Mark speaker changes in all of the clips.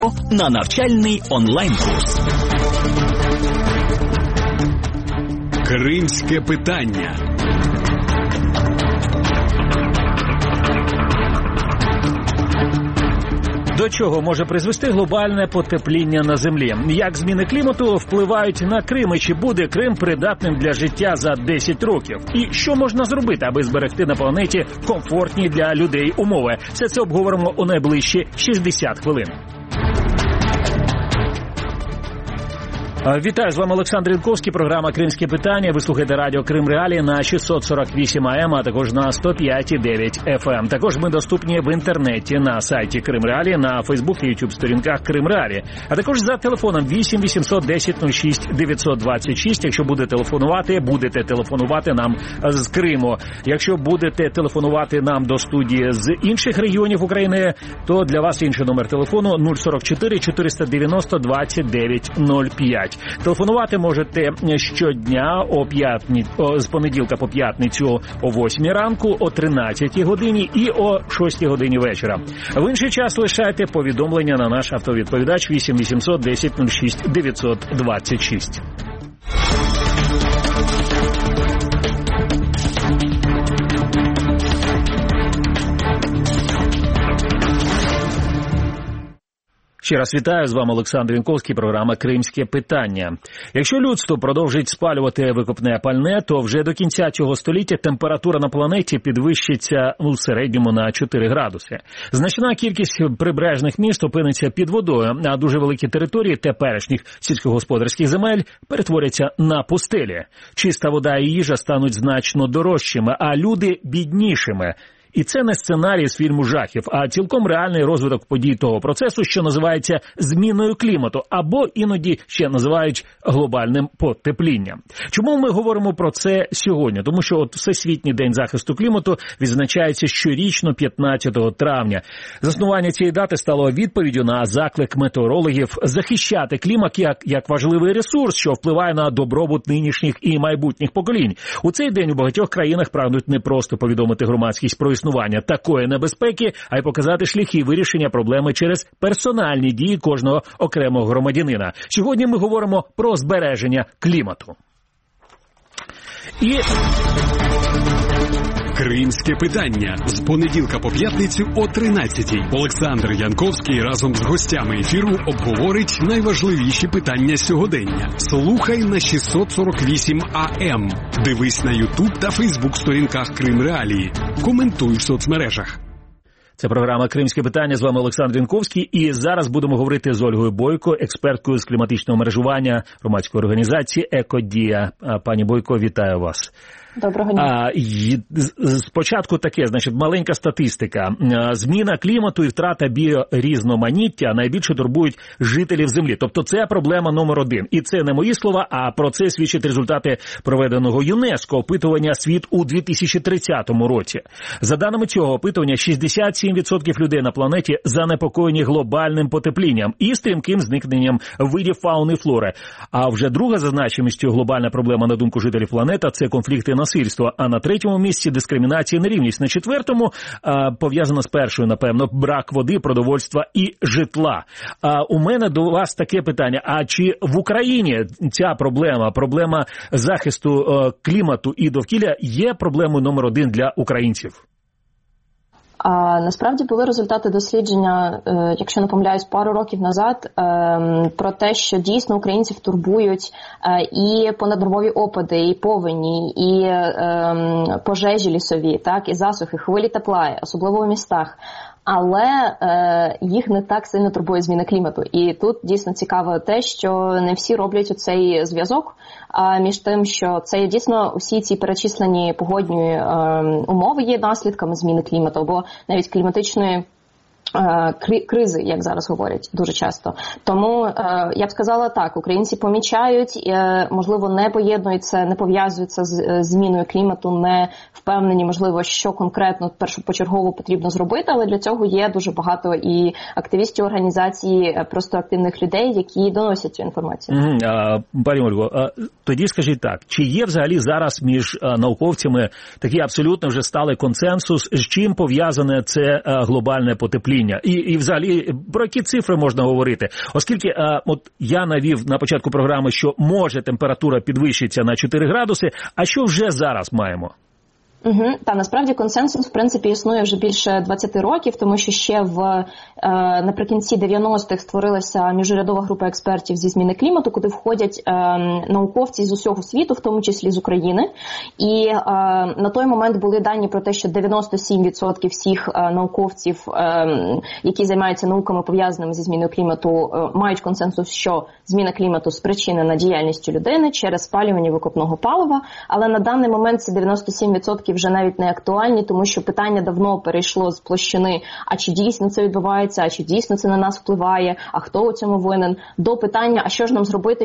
Speaker 1: на навчальний онлайн-курс.
Speaker 2: Кримське питання.
Speaker 3: До чого може призвести глобальне потепління на землі? Як зміни клімату впливають на Крим? І чи буде Крим придатним для життя за 10 років? І що можна зробити, аби зберегти на планеті комфортні для людей умови? Все це обговоримо у найближчі 60 хвилин. Вітаю, з вами Олександр Янковський, програма «Кримське питання». Ви слухаєте радіо Крим Реалії на 648 АМ, а також на 105,9 ФМ. Також ми доступні в інтернеті на сайті Крим Реалії, на Фейсбук і Ютуб сторінках Крим Реалії. А також за телефоном 8 800 10 06 926. Якщо будете телефонувати нам з Криму. Якщо будете телефонувати нам до студії з інших регіонів України, то для вас інший номер телефону 044 490 29 05. Телефонувати можете щодня з понеділка по п'ятницю о 8 ранку, о 13 годині і о 6 годині вечора. В інший час лишайте повідомлення на наш автовідповідач 8 800 10 06 926. Ще раз вітаю, з вами Олександр Янковський, програма «Кримське питання». Якщо людство продовжить спалювати викопне пальне, то вже до кінця цього століття температура на планеті підвищиться в середньому на 4 градуси. Значна кількість прибережних міст опиниться під водою, а дуже великі території теперішніх сільськогосподарських земель перетворяться на пустелі. Чиста вода і їжа стануть значно дорожчими, а люди – біднішими. І це не сценарій з фільму жахів, а цілком реальний розвиток подій того процесу, що називається зміною клімату, або іноді ще називають глобальним потеплінням. Чому ми говоримо про це сьогодні? Тому що Всесвітній день захисту клімату відзначається щорічно 15 травня. Заснування цієї дати стало відповіддю на заклик метеорологів захищати клімат як важливий ресурс, що впливає на добробут нинішніх і майбутніх поколінь. У цей день у багатьох країнах прагнуть не просто повідомити громадськість про існування такої небезпеки, а й показати шляхи вирішення проблеми через персональні дії кожного окремого громадянина. Сьогодні ми говоримо про збереження клімату.
Speaker 2: Кримське питання. З понеділка по п'ятницю о 13-й. Олександр Янковський разом з гостями ефіру обговорить найважливіші питання сьогодення. Слухай на 648 АМ. Дивись на Ютуб та Фейсбук сторінках Крим Реалії. Коментуй в соцмережах.
Speaker 3: Це програма «Кримське питання», з вами Олександр Янковський. І зараз будемо говорити з Ольгою Бойко, експерткою з кліматичного мережування громадської організації «Екодія». Пані Бойко, вітаю вас.
Speaker 4: Доброго дня.
Speaker 3: Спочатку таке, маленька статистика. Зміна клімату і втрата біорізноманіття найбільше турбують жителів Землі. Тобто це проблема номер один. І це не мої слова, а про це свідчать результати проведеного ЮНЕСКО опитування «Світ у 2030 році». За даними цього опитування, 67% людей на планеті занепокоєні глобальним потеплінням і стрімким зникненням видів фауни і флори. А вже друга за значимістю глобальна проблема, на думку жителів планети, це конфлікти насильство, а на третьому місці дискримінація і нерівність. На четвертому пов'язано з першою, напевно, брак води, продовольства і житла. У мене до вас таке питання. А чи в Україні ця проблема захисту клімату і довкілля є проблемою номер один для українців?
Speaker 4: Насправді були результати дослідження, якщо не помиляюсь, пару років назад, про те, що дійсно українців турбують і понаднормові опади, і повені, і пожежі лісові, так, і засухи, хвилі тепла, особливо у містах. Але їх не так сильно турбує зміна клімату. І тут дійсно цікаво те, що не всі роблять оцей зв'язок між тим, що це дійсно усі ці перечислені погодні умови є наслідками зміни клімату, або навіть кліматичної кризи, як зараз говорять дуже часто. Тому я б сказала так, українці помічають, можливо, не поєднуються, не пов'язуються з зміною клімату, не впевнені, можливо, що конкретно першопочергово потрібно зробити, але для цього є дуже багато і активістів організацій, просто активних людей, які доносять цю інформацію.
Speaker 3: Пані Ольго, тоді скажіть так, чи є взагалі зараз між науковцями такий абсолютно вже сталий консенсус, з чим пов'язане це глобальне потепління? потепління? І взагалі, про які цифри можна говорити? Оскільки от я навів на початку програми, що може температура підвищиться на 4 градуси, а що вже зараз маємо?
Speaker 4: Та насправді консенсус, в принципі, існує вже більше 20 років, тому що ще наприкінці 90-х створилася міжурядова група експертів зі зміни клімату, куди входять науковці з усього світу, в тому числі з України. І на той момент були дані про те, що 97% всіх науковців, які займаються науками, пов'язаними зі зміною клімату, мають консенсус, що зміна клімату спричинена діяльністю людини через спалювання викопного палива. Але на даний момент ці 97% вже навіть не актуальні, тому що питання давно перейшло з площини, а чи дійсно це відбувається, а чи дійсно це на нас впливає, а хто у цьому винен, до питання, а що ж нам зробити,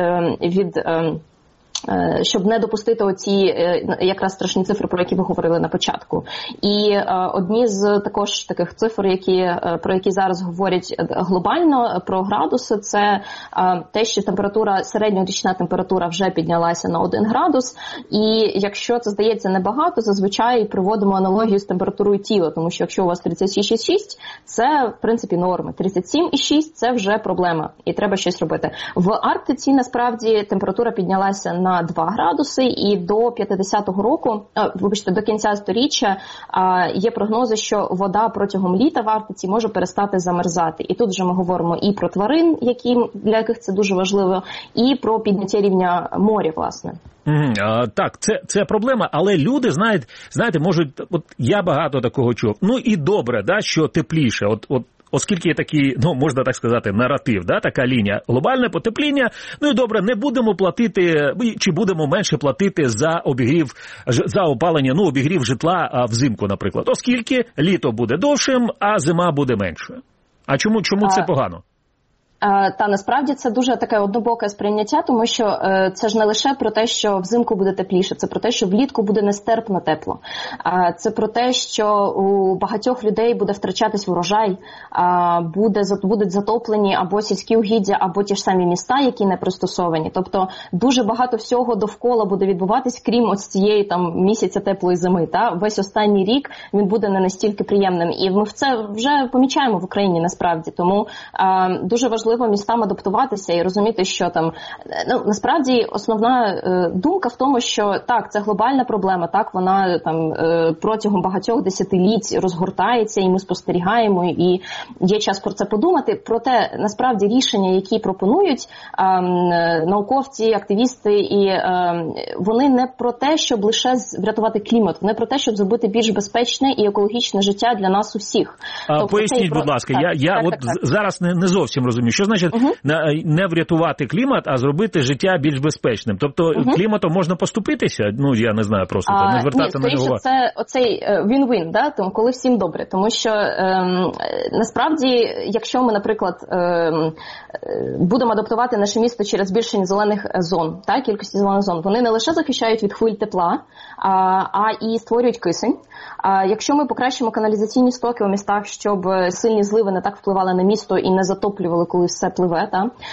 Speaker 4: щоб не допустити оці якраз страшні цифри, про які ви говорили на початку. І одні з також таких цифр, про які зараз говорять глобально про градуси, це те, що середньорічна температура вже піднялася на 1 градус. І якщо це здається небагато, зазвичай приводимо аналогію з температурою тіла, тому що якщо у вас 36,6, це в принципі норми. 37,6 це вже проблема, і треба щось робити. В Арктиці насправді температура піднялася на 2 градуси, і до 50-го року, до кінця сторіччя є прогнози, що вода протягом літа в Арктиці може перестати замерзати. І тут вже ми говоримо і про тварин, для яких це дуже важливо, і про підняття рівня моря, власне.
Speaker 3: Так, це проблема, але люди, знаєте, можуть, от я багато такого чув. Ну і добре, да, що тепліше, оскільки є такий, можна так сказати, наратив, да, така лінія, глобальне потепління, ну і добре, не будемо платити, чи будемо менше платити за опалення, обігрів житла взимку, наприклад, оскільки літо буде довшим, а зима буде меншою. А чому це погано?
Speaker 4: Та насправді це дуже таке однобоке сприйняття, тому що це ж не лише про те, що взимку буде тепліше, це про те, що влітку буде нестерпно тепло. Це про те, що у багатьох людей буде втрачатись врожай, будуть затоплені або сільські угіддя, або ті ж самі міста, які не пристосовані. Тобто дуже багато всього довкола буде відбуватись, крім ось цієї місяця теплої зими. Та? Весь останній рік він буде не настільки приємним. І ми це вже помічаємо в Україні насправді. Тому дуже важливо містам адаптуватися і розуміти, що насправді основна думка в тому, що так, це глобальна проблема, так, вона протягом багатьох десятиліть розгортається, і ми спостерігаємо, і є час про це подумати. Проте, насправді, рішення, які пропонують науковці, активісти, і вони не про те, щоб лише врятувати клімат, вони про те, щоб зробити більш безпечне і екологічне життя для нас усіх.
Speaker 3: Поясніть, будь ласка, я зараз не зовсім розумію. Що значить не врятувати клімат, а зробити життя більш безпечним? Тобто кліматом можна поступитися? Я не знаю просто, не звертати на нього.
Speaker 4: Це оцей win-win, да? Тому, коли всім добре. Тому що насправді, якщо ми, наприклад, будемо адаптувати наше місто через збільшення зелених зон, кількості зелених зон, вони не лише захищають від хвиль тепла, а і створюють кисень. Якщо ми покращимо каналізаційні стоки у містах, щоб сильні зливи не так впливали на місто і не затоплювали, коли все пливе,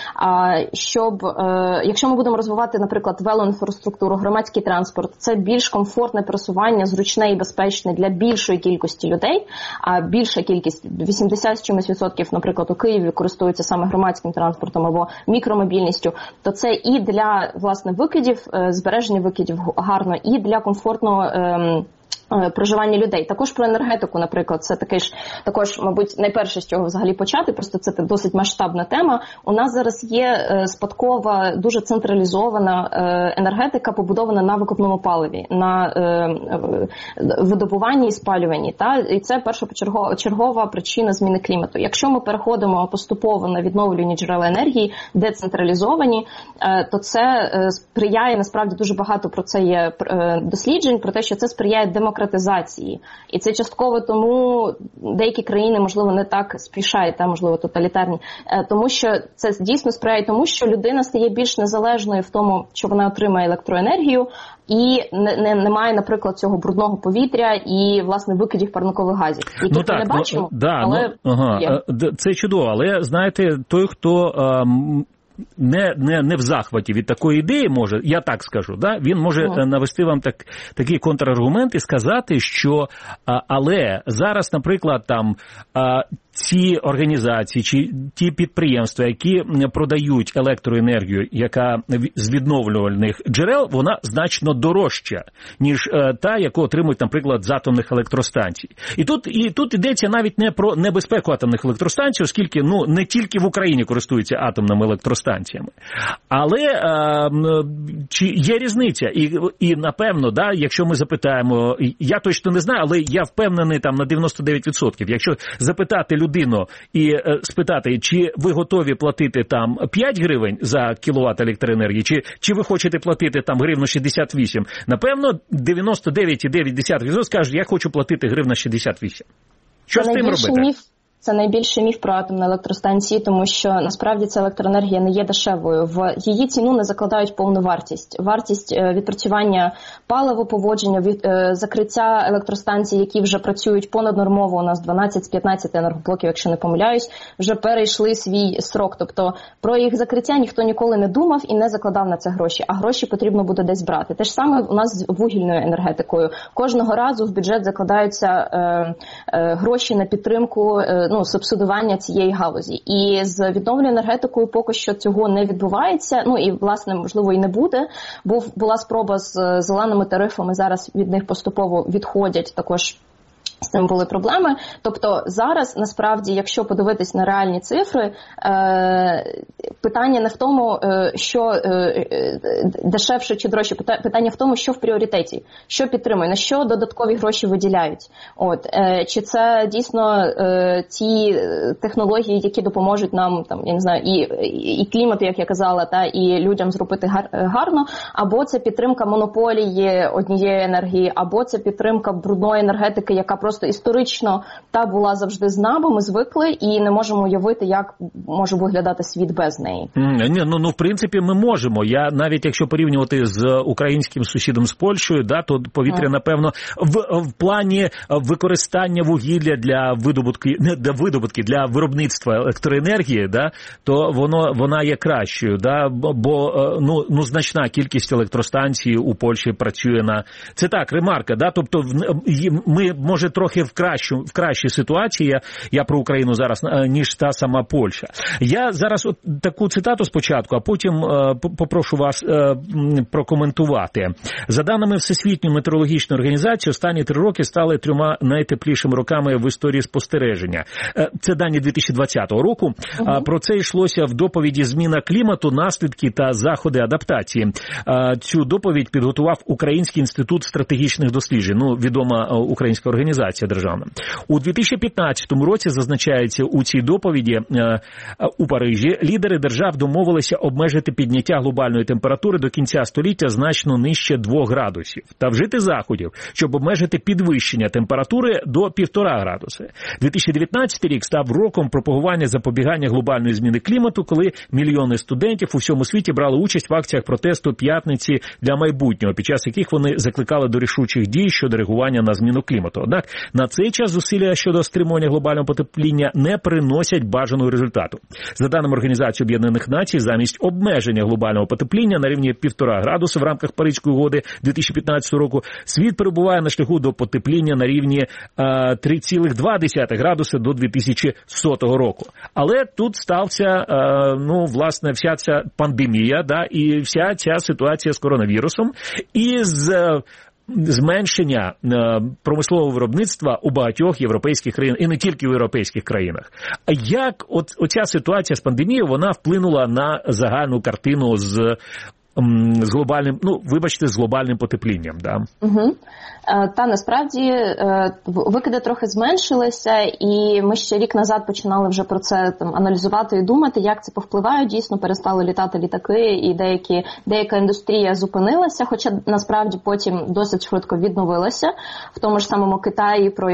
Speaker 4: якщо ми будемо розвивати, наприклад, велоінфраструктуру, громадський транспорт, це більш комфортне пересування, зручне і безпечне для більшої кількості людей, а більша кількість, 80 з чимось відсотків, наприклад, у Києві користуються саме громадським транспортом або мікромобільністю, то це і для, власне, викидів, збереження викидів гарно, і для комфортного проживання людей. Також про енергетику, наприклад, це також, мабуть, найперше, з чого взагалі почати, просто це досить масштабна тема. У нас зараз є спадкова, дуже централізована енергетика, побудована на викопному паливі, на видобуванні і спалюванні. І це першочергова причина зміни клімату. Якщо ми переходимо поступово на відновлювані джерела енергії, децентралізовані, то це сприяє, насправді, дуже багато про це є досліджень, про те, що це сприяє демократизації. І це частково тому деякі країни, можливо, не так спішають, можливо, тоталітарні, тому що це дійсно сприяє тому, що людина стає більш незалежною в тому, що вона отримає електроенергію, і немає, наприклад, цього брудного повітря і, власне, викидів парникових газів, яких ми не бачимо, але є.
Speaker 3: Це чудово, але, знаєте, той, хто не в захваті від такої ідеї може, я так скажу, він може навести вам такий контраргумент і сказати, що але зараз, наприклад, ці організації чи ті підприємства, які продають електроенергію, яка з відновлювальних джерел, вона значно дорожча, ніж та, яку отримують, наприклад, з атомних електростанцій. І тут йдеться навіть не про небезпеку атомних електростанцій, оскільки не тільки в Україні користуються атомними електростанціями. Але чи є різниця? І напевно, да, якщо ми запитаємо, я точно не знаю, але я впевнений там на 99%. Якщо запитати людину і спитати, чи ви готові платити там 5 гривень за кіловат електроенергії, чи ви хочете платити там гривну 68, напевно, 99,9% скажуть, я хочу платити гривна 68. Що з тим робити?
Speaker 4: Це найбільший міф про атомні електростанції, тому що насправді ця електроенергія не є дешевою. В її ціну не закладають повну вартість. Вартість відпрацювання паливоповодження, закриття електростанцій, які вже працюють понаднормово, у нас 12-15 енергоблоків, якщо не помиляюсь, вже перейшли свій срок. Тобто про їх закриття ніхто ніколи не думав і не закладав на це гроші, а гроші потрібно буде десь брати. Те ж саме у нас з вугільною енергетикою. Кожного разу в бюджет закладаються гроші на підтримку, субсидування цієї галузі. І з відновленою енергетикою поки що цього не відбувається, і, власне, можливо, і не буде. Була спроба з зеленими тарифами, зараз від них поступово відходять також. З цим були проблеми. Тобто зараз, насправді, якщо подивитись на реальні цифри, питання не в тому, що дешевше чи дорожче, питання в тому, що в пріоритеті, що підтримує, на що додаткові гроші виділяють. Чи це дійсно ті технології, які допоможуть нам, я не знаю, і клімату, як я казала, і людям зробити гарно, або це підтримка монополії однієї енергії, або це підтримка брудної енергетики, яка просто історично була завжди з нами, ми звикли і не можемо уявити, як може виглядати світ без неї.
Speaker 3: В принципі, ми можемо. Я навіть якщо порівнювати з українським сусідом з Польщею, то повітря, напевно, в плані використання вугілля для виробництва електроенергії, то вона є кращою, бо значна кількість електростанцій у Польщі працює на... Це так, ремарка, тобто ми, може, трохи в кращій ситуації, я про Україну зараз, ніж та сама Польща. Я зараз таку цитату спочатку, а потім попрошу вас прокоментувати. За даними Всесвітньої метеорологічної організації, останні 3 роки стали 3 найтеплішими роками в історії спостереження. Це дані 2020 року. Про це йшлося в доповіді «Зміна клімату, наслідки та заходи адаптації». Цю доповідь підготував Український інститут стратегічних досліджень, відома українська організація державна. У 2015 році, зазначається у цій доповіді, у Парижі лідери держав домовилися обмежити підняття глобальної температури до кінця століття значно нижче 2 градусів та вжити заходів, щоб обмежити підвищення температури до 1,5 градуси. 2019 рік став роком пропагування запобігання глобальної зміни клімату, коли мільйони студентів у всьому світі брали участь в акціях протесту «П'ятниці для майбутнього», під час яких вони закликали до рішучих дій щодо реагування на зміну клімату. Однак на цей час зусилля щодо стримування глобального потепління не приносять бажаного результату. За даними Організації Об'єднаних Націй, замість обмеження глобального потепління на рівні 1,5 градуса в рамках Паризької угоди 2015 року, світ перебуває на шляху до потепління на рівні 3,2 градуса до 2100 року. Але тут стався, власне, вся ця пандемія, і вся ця ситуація з коронавірусом, і з зменшення промислового виробництва у багатьох європейських країнах, і не тільки в європейських країнах. А як оця ситуація з пандемією, вона вплинула на загальну картину з глобальним, з глобальним потеплінням,
Speaker 4: Та насправді викиди трохи зменшилися, і ми ще рік назад починали вже про це аналізувати і думати, як це повпливає. Дійсно, перестали літати літаки, і деяка індустрія зупинилася, хоча насправді потім досить швидко відновилася. В тому ж самому Китаї, про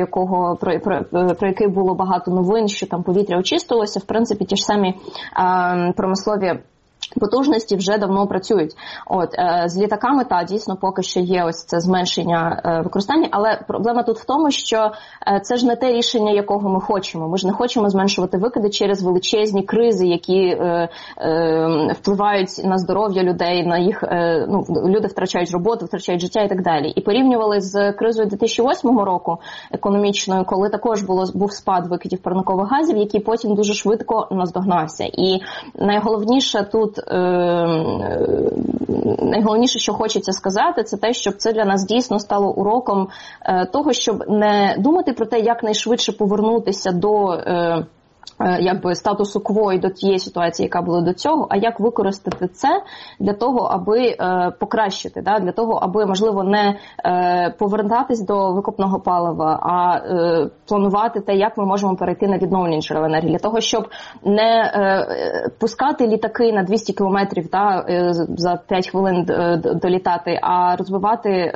Speaker 4: який було багато новин, що там повітря очистилося, в принципі, ті ж самі промислові потужності вже давно працюють. З літаками, дійсно, поки що є ось це зменшення використання, але проблема тут в тому, що це ж не те рішення, якого ми хочемо. Ми ж не хочемо зменшувати викиди через величезні кризи, які впливають на здоров'я людей, на їх, люди втрачають роботу, втрачають життя і так далі. І порівнювали з кризою 2008 року економічною, коли також був спад викидів парникових газів, який потім дуже швидко наздогнався. І найголовніше тут, найголовніше, що хочеться сказати, це те, щоб це для нас дійсно стало уроком того, щоб не думати про те, як найшвидше повернутися до статусу кво і до тієї ситуації, яка була до цього, а як використати це для того, аби покращити, для того, аби, можливо, не повертатись до викопного палива, а планувати те, як ми можемо перейти на відновлені джерела енергії, для того, щоб не пускати літаки на 200 кілометрів за 5 хвилин долітати, а розвивати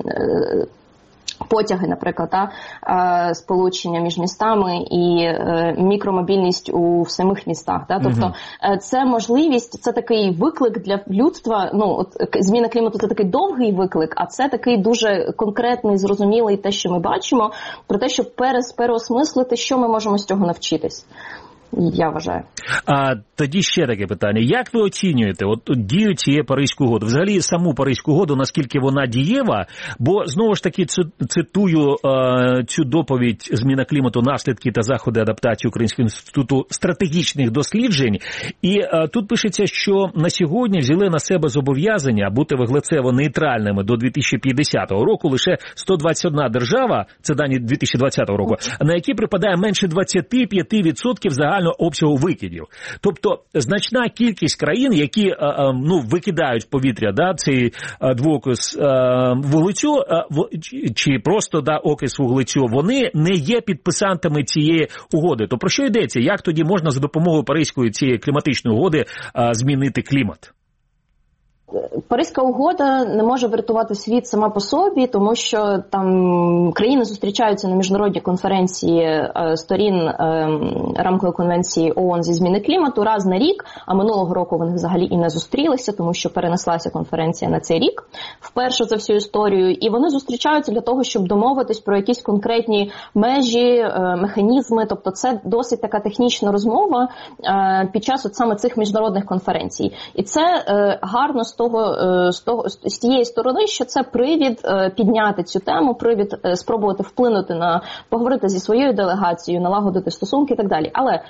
Speaker 4: потяги, наприклад, сполучення між містами і мікромобільність у самих містах. Тобто це можливість, це такий виклик для людства, зміна клімату – це такий довгий виклик, а це такий дуже конкретний, зрозумілий те, що ми бачимо, про те, щоб переосмислити, що ми можемо з цього навчитись. Я вважаю.
Speaker 3: А тоді ще таке питання. Як ви оцінюєте дію цієї Паризької угоди? Взагалі саму Паризьку угоду, наскільки вона дієва? Бо, знову ж таки, цитую цю доповідь «Зміна клімату. Наслідки та заходи адаптації Українського інституту стратегічних досліджень». І тут пишеться, що на сьогодні взяли на себе зобов'язання бути вуглецево-нейтральними до 2050 року лише 121 держава, це дані 2020 року, на які припадає менше 25% загального обсягу викидів. Тобто значна кількість країн, які викидають в повітря цей двоокис вуглецю, чи просто окис вуглецю, вони не є підписантами цієї угоди. То про що йдеться? Як тоді можна за допомогою Паризької цієї кліматичної угоди змінити клімат?
Speaker 4: Паризька угода не може врятувати світ сама по собі, тому що там країни зустрічаються на міжнародній конференції сторін рамкової конвенції ООН зі зміни клімату раз на рік, а минулого року вони взагалі і не зустрілися, тому що перенеслася конференція на цей рік, вперше за всю історію, і вони зустрічаються для того, щоб домовитись про якісь конкретні межі, механізми, тобто це досить така технічна розмова під час саме цих міжнародних конференцій. І це гарно з тієї сторони, що це привід підняти цю тему, привід спробувати вплинути поговорити зі своєю делегацією, налагодити стосунки і так далі. Але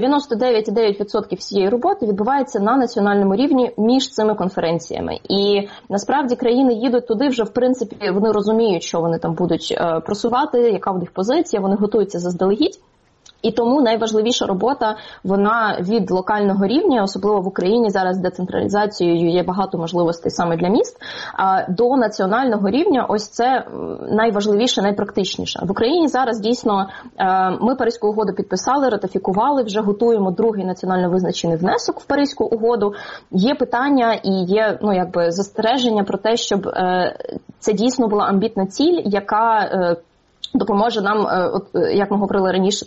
Speaker 4: 99,9% всієї роботи відбувається на національному рівні між цими конференціями. І насправді країни їдуть туди вже, в принципі, вони розуміють, що вони там будуть просувати, яка в них позиція, вони готуються заздалегідь. І тому найважливіша робота, вона від локального рівня, особливо в Україні зараз децентралізацією є багато можливостей саме для міст, до національного рівня ось це найважливіше, найпрактичніше. В Україні зараз дійсно ми Паризьку угоду підписали, ратифікували, вже готуємо другий національно визначений внесок в Паризьку угоду. Є питання і є застереження про те, щоб це дійсно була амбітна ціль, яка допоможе нам, як ми говорили раніше,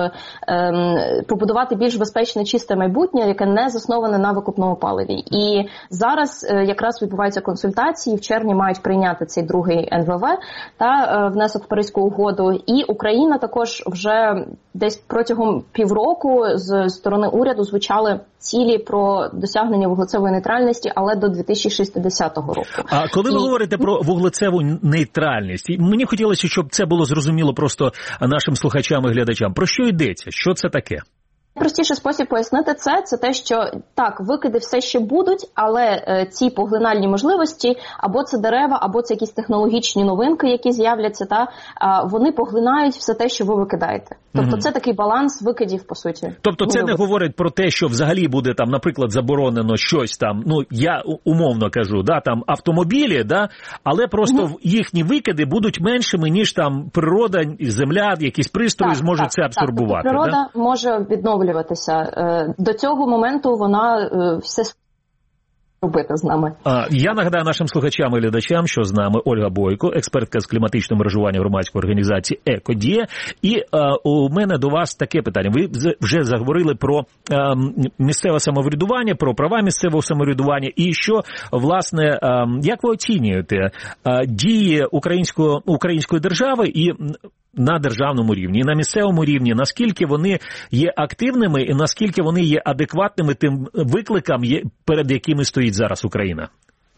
Speaker 4: побудувати більш безпечне, чисте майбутнє, яке не засноване на викопному паливі. І зараз якраз відбуваються консультації, в червні мають прийняти цей другий НВВ та внесок в Паризьку угоду. І Україна також вже десь протягом півроку з сторони уряду звучали цілі про досягнення вуглецевої нейтральності, але до 2060 року.
Speaker 3: А коли ви говорите про вуглецеву нейтральність, мені хотілося, щоб це було зрозуміло просто нашим слухачам і глядачам. Про що йдеться? Що це таке?
Speaker 4: Найпростіший спосіб пояснити це те, що так, викиди все ще будуть, але ці поглинальні можливості, або це дерева, або це якісь технологічні новинки, які з'являться, вони поглинають все те, що ви викидаєте. Тобто це такий баланс викидів, по суті.
Speaker 3: Тобто це не говорить про те, що взагалі буде там, наприклад, заборонено щось там, я умовно кажу, там автомобілі, але просто їхні викиди будуть меншими, ніж там природа, земля, якісь пристрої зможуть це абсорбувати.
Speaker 4: Тобто природа може відновлюватися. До цього моменту вона все робити з нами.
Speaker 3: Я нагадаю нашим слухачам і глядачам, що з нами Ольга Бойко, експертка з кліматичного мережування громадської організації «Екодія». І у мене до вас таке питання. Ви вже заговорили про місцеве самоврядування, про права місцевого самоврядування. І що, власне, як ви оцінюєте дії української держави і на державному рівні, і на місцевому рівні, наскільки вони є активними і наскільки вони є адекватними тим викликам, перед якими стоїть зараз Україна?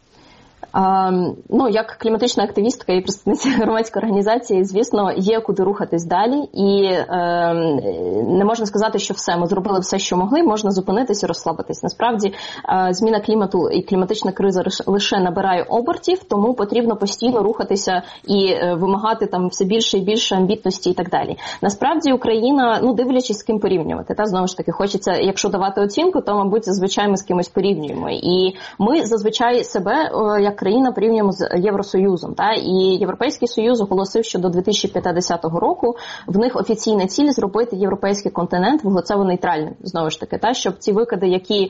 Speaker 4: Як кліматична активістка і представниця громадської організації, звісно, є куди рухатись далі, і не можна сказати, що все, ми зробили все, що могли, можна зупинитись і розслабитись. Насправді, зміна клімату і кліматична криза лише набирає обертів, тому потрібно постійно рухатися і вимагати там все більше і більше амбітності і так далі. Насправді, Україна, дивлячись, з ким порівнювати, знову ж таки, хочеться, якщо давати оцінку, то, мабуть, зазвичай ми з кимось порівнюємо. І ми зазвичай себе, як країна, порівнюємо з Євросоюзом. І Європейський Союз оголосив, що до 2050 року в них офіційна ціль зробити європейський континент вуглецево-нейтральним. Знову ж таки, щоб ці викиди, які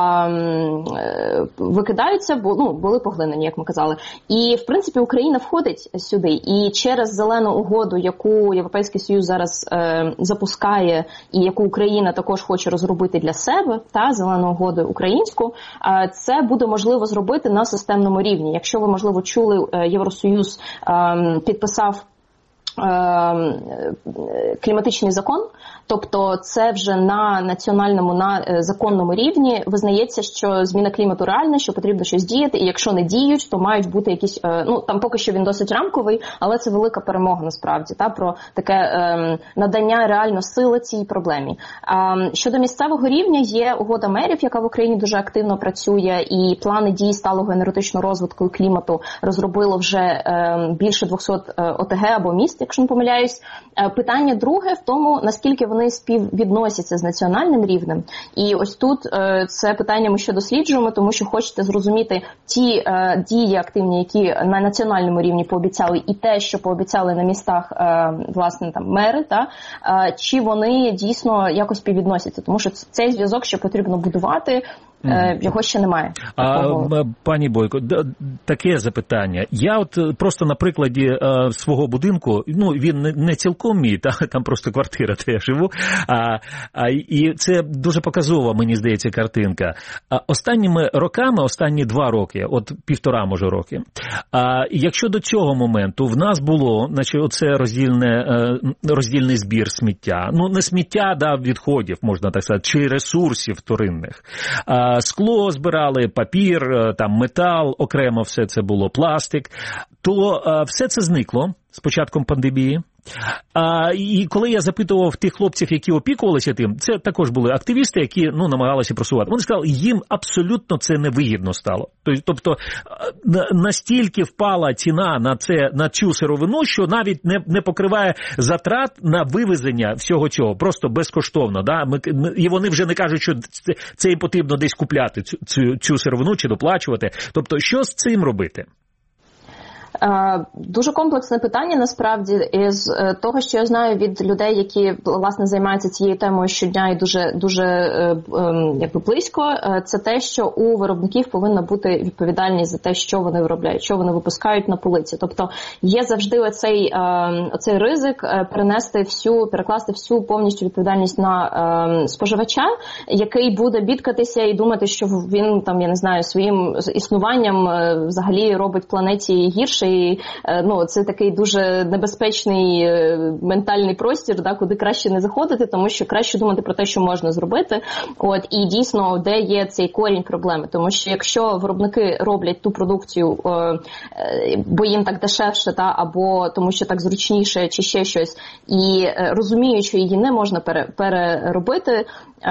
Speaker 4: викидаються, були поглинені, як ми казали. І, в принципі, Україна входить сюди. І через зелену угоду, яку Європейський Союз зараз запускає, і яку Україна також хоче розробити для себе, зелену угоду українську, це буде можливо зробити на системному рівні. Якщо ви, можливо, чули, Євросоюз підписав кліматичний закон, тобто це вже на національному, на законному рівні визнається, що зміна клімату реальна, що потрібно щось діяти, і якщо не діють, то мають бути якісь, там поки що він досить рамковий, але це велика перемога насправді, про таке надання реально сили цій проблемі. Щодо місцевого рівня є угода мерів, яка в Україні дуже активно працює, і плани дій сталого енергетичного розвитку і клімату розробило вже більше 200 ОТГ або міст, якщо не помиляюсь. Питання друге в тому, наскільки вони співвідносяться з національним рівнем. І ось тут це питання ми ще досліджуємо, тому що хочете зрозуміти ті дії активні, які на національному рівні пообіцяли, і те, що пообіцяли на містах, власне, мери, чи вони дійсно якось співвідносяться. Тому що цей зв'язок ще потрібно будувати, його ще немає.
Speaker 3: Пані Бойко, таке запитання. Я просто на прикладі свого будинку, він не цілком мій, там просто квартира, де я живу, і це дуже показова, мені здається, картинка. Останніми роками, останні 2 роки, 1,5, може, роки, якщо до цього моменту в нас було, оце роздільний збір сміття, не сміття, відходів, можна так сказати, чи ресурсів вторинних, скло збирали, папір, метал, окремо все це було, пластик, то все це зникло з початком пандемії. І коли я запитував тих хлопців, які опікувалися тим, це також були активісти, які намагалися просувати. Вони сказали, їм абсолютно це невигідно стало. Тобто настільки впала ціна на цю сировину, що навіть не покриває затрат на вивезення всього цього, просто безкоштовно. І вони вже не кажуть, що це їм потрібно десь купляти цю сировину чи доплачувати. Тобто, що з цим робити?
Speaker 4: Дуже комплексне питання, насправді, із того, що я знаю від людей, які, власне, займаються цією темою щодня і дуже близько, це те, що у виробників повинна бути відповідальність за те, що вони виробляють, що вони випускають на полиці. Тобто є завжди оцей ризик перекласти всю повністю відповідальність на споживача, який буде бідкатися і думати, що він, я не знаю, своїм існуванням взагалі робить планеті гірше. І, це такий дуже небезпечний ментальний простір, куди краще не заходити, тому що краще думати про те, що можна зробити. І дійсно, де є цей корінь проблеми. Тому що якщо виробники роблять ту продукцію, бо їм так дешевше, або тому що так зручніше, чи ще щось, і розуміють, що її не можна переробити,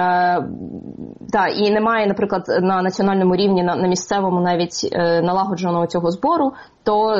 Speaker 4: і немає, наприклад, на національному рівні, на місцевому навіть налагодженого цього збору, то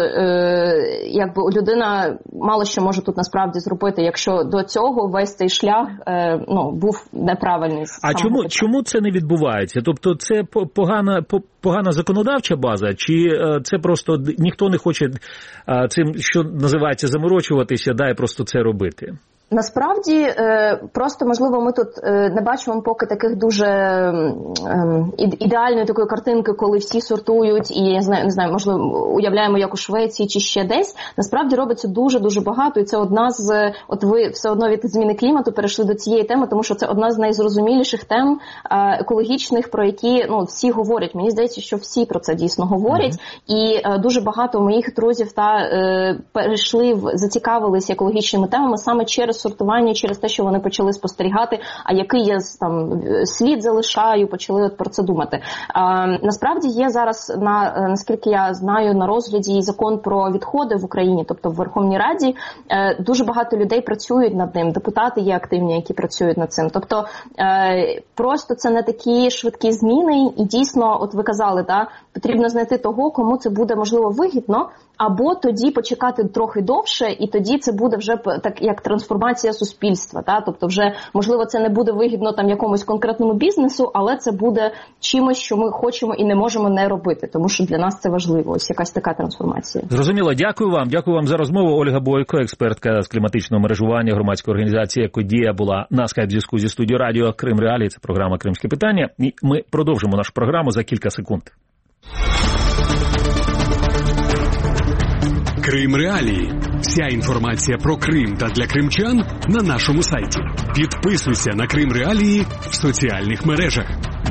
Speaker 4: людина мало що може тут насправді зробити, якщо до цього весь цей шлях був неправильний.
Speaker 3: А чому це не відбувається? Тобто це погана законодавча база, чи це просто ніхто не хоче цим, що називається, заморочуватися, просто це робити?
Speaker 4: Насправді, просто, можливо, ми тут не бачимо поки таких дуже ідеальної такої картинки, коли всі сортують і, не знаю, можливо, уявляємо, як у Швеції чи ще десь. Насправді робиться дуже-дуже багато, і це одна з, от ви все одно від зміни клімату перейшли до цієї теми, тому що це одна з найзрозуміліших тем екологічних, про які, всі говорять. Мені здається, що всі про це дійсно говорять, і дуже багато моїх друзів перейшли, зацікавилися екологічними темами саме через сортування, через те, що вони почали спостерігати, а який я там слід залишаю, почали про це думати. Насправді є зараз, наскільки я знаю, на розгляді і закон про відходи в Україні, тобто в Верховній Раді. Дуже багато людей працюють над ним, депутати є активні, які працюють над цим. Тобто просто це не такі швидкі зміни, і дійсно, от ви казали, потрібно знайти того, кому це буде, можливо, вигідно, або тоді почекати трохи довше, і тоді це буде вже так як трансформація суспільства. Тобто вже, можливо, це не буде вигідно там якомусь конкретному бізнесу, але це буде чимось, що ми хочемо і не можемо не робити, тому що для нас це важливо. Ось якась така трансформація. Зрозуміло.
Speaker 3: Дякую вам за розмову. Ольга Бойко, експертка з кліматичного мережування громадської організації «Екодія», була на скайп-зв'язку зі студією радіо Крим Реалії. Це програма «Кримське питання». І ми продовжимо нашу програму за кілька секунд.
Speaker 2: Крим Реалії. Вся інформація про Крим та для кримчан на нашому сайті. Підписуйся на Крим Реалії в соціальних мережах.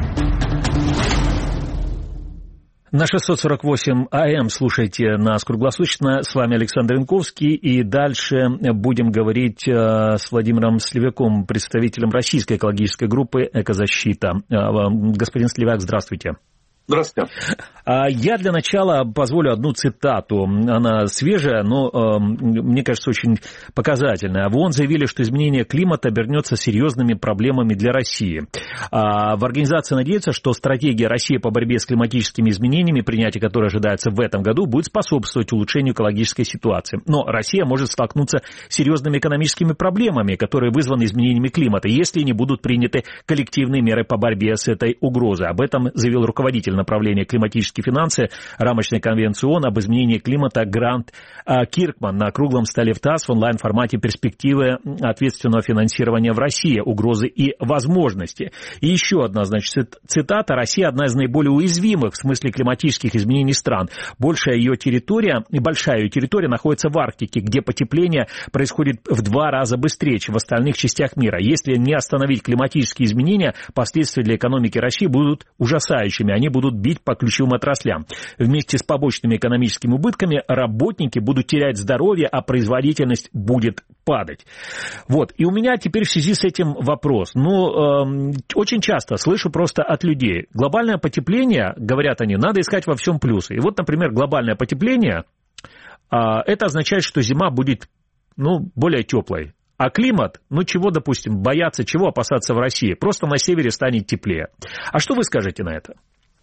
Speaker 3: На 648 АМ слушайте нас круглосуточно. С вами Александр Янковский. И дальше будем говорить с Владимиром Сливяком, представителем российской экологической группы «Экозащита». Господин Сливяк, здравствуйте.
Speaker 5: Здравствуйте.
Speaker 3: Я для начала позволю одну цитату. Она свежая, но, мне кажется, очень показательная. В ООН заявили, что изменение климата обернется серьезными проблемами для России. В организации надеются, что стратегия России по борьбе с климатическими изменениями, принятие которой ожидается в этом году, будет способствовать улучшению экологической ситуации. Но Россия может столкнуться с серьезными экономическими проблемами, которые вызваны изменениями климата, если не будут приняты коллективные меры по борьбе с этой угрозой. Об этом заявил руководитель направления климатические финансы рамочной конвенции ООН об изменении климата Грант Киркман на круглом столе в ТАСС в онлайн-формате «Перспективы ответственного финансирования в России. Угрозы и возможности». И еще одна, цитата. «Россия одна из наиболее уязвимых в смысле климатических изменений стран. Большая ее территория находится в Арктике, где потепление происходит в 2 раза быстрее, чем в остальных частях мира. Если не остановить климатические изменения, последствия для экономики России будут ужасающими. Они будут бить по ключевым отраслям. Вместе с побочными экономическими убытками работники будут терять здоровье, а производительность будет падать». Вот. И у меня теперь в связи с этим вопрос. Очень часто слышу просто от людей. Глобальное потепление, говорят они, надо искать во всем плюсы. И вот, например, глобальное потепление, это означает, что зима будет, более теплой. А климат, чего, допустим, бояться, чего опасаться в России? Просто на севере станет теплее. А что вы скажете на это?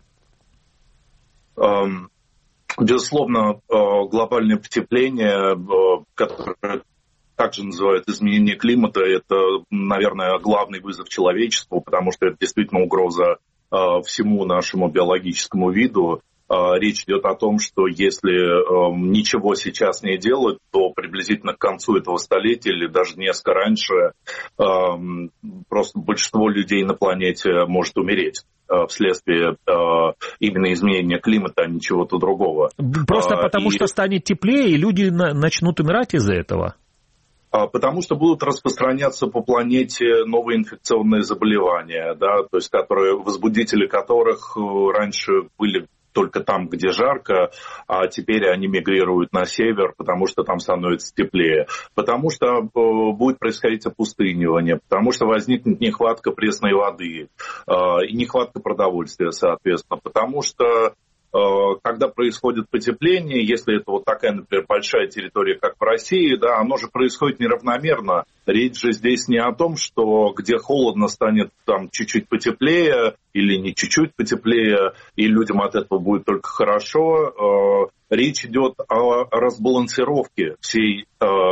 Speaker 5: Безусловно, глобальное потепление, которое также называют изменение климата, это, наверное, главный вызов человечеству, потому что это действительно угроза всему нашему биологическому виду. Речь идет о том, что если ничего сейчас не делать, то приблизительно к концу этого столетия или даже несколько раньше просто большинство людей на планете может умереть вследствие именно изменения климата, а не чего-то другого.
Speaker 3: Просто потому что станет теплее, и люди начнут умирать из-за этого?
Speaker 5: Потому что будут распространяться по планете новые инфекционные заболевания, то есть возбудители которых раньше были только там, где жарко, а теперь они мигрируют на север, потому что там становится теплее, потому что будет происходить опустынивание, потому что возникнет нехватка пресной воды и нехватка продовольствия, соответственно, потому что когда происходит потепление, если это вот такая, например, большая территория, как в России, оно же происходит неравномерно. Речь же здесь не о том, что где холодно станет там чуть-чуть потеплее или не чуть-чуть потеплее, и людям от этого будет только хорошо. Речь идет о разбалансировке всей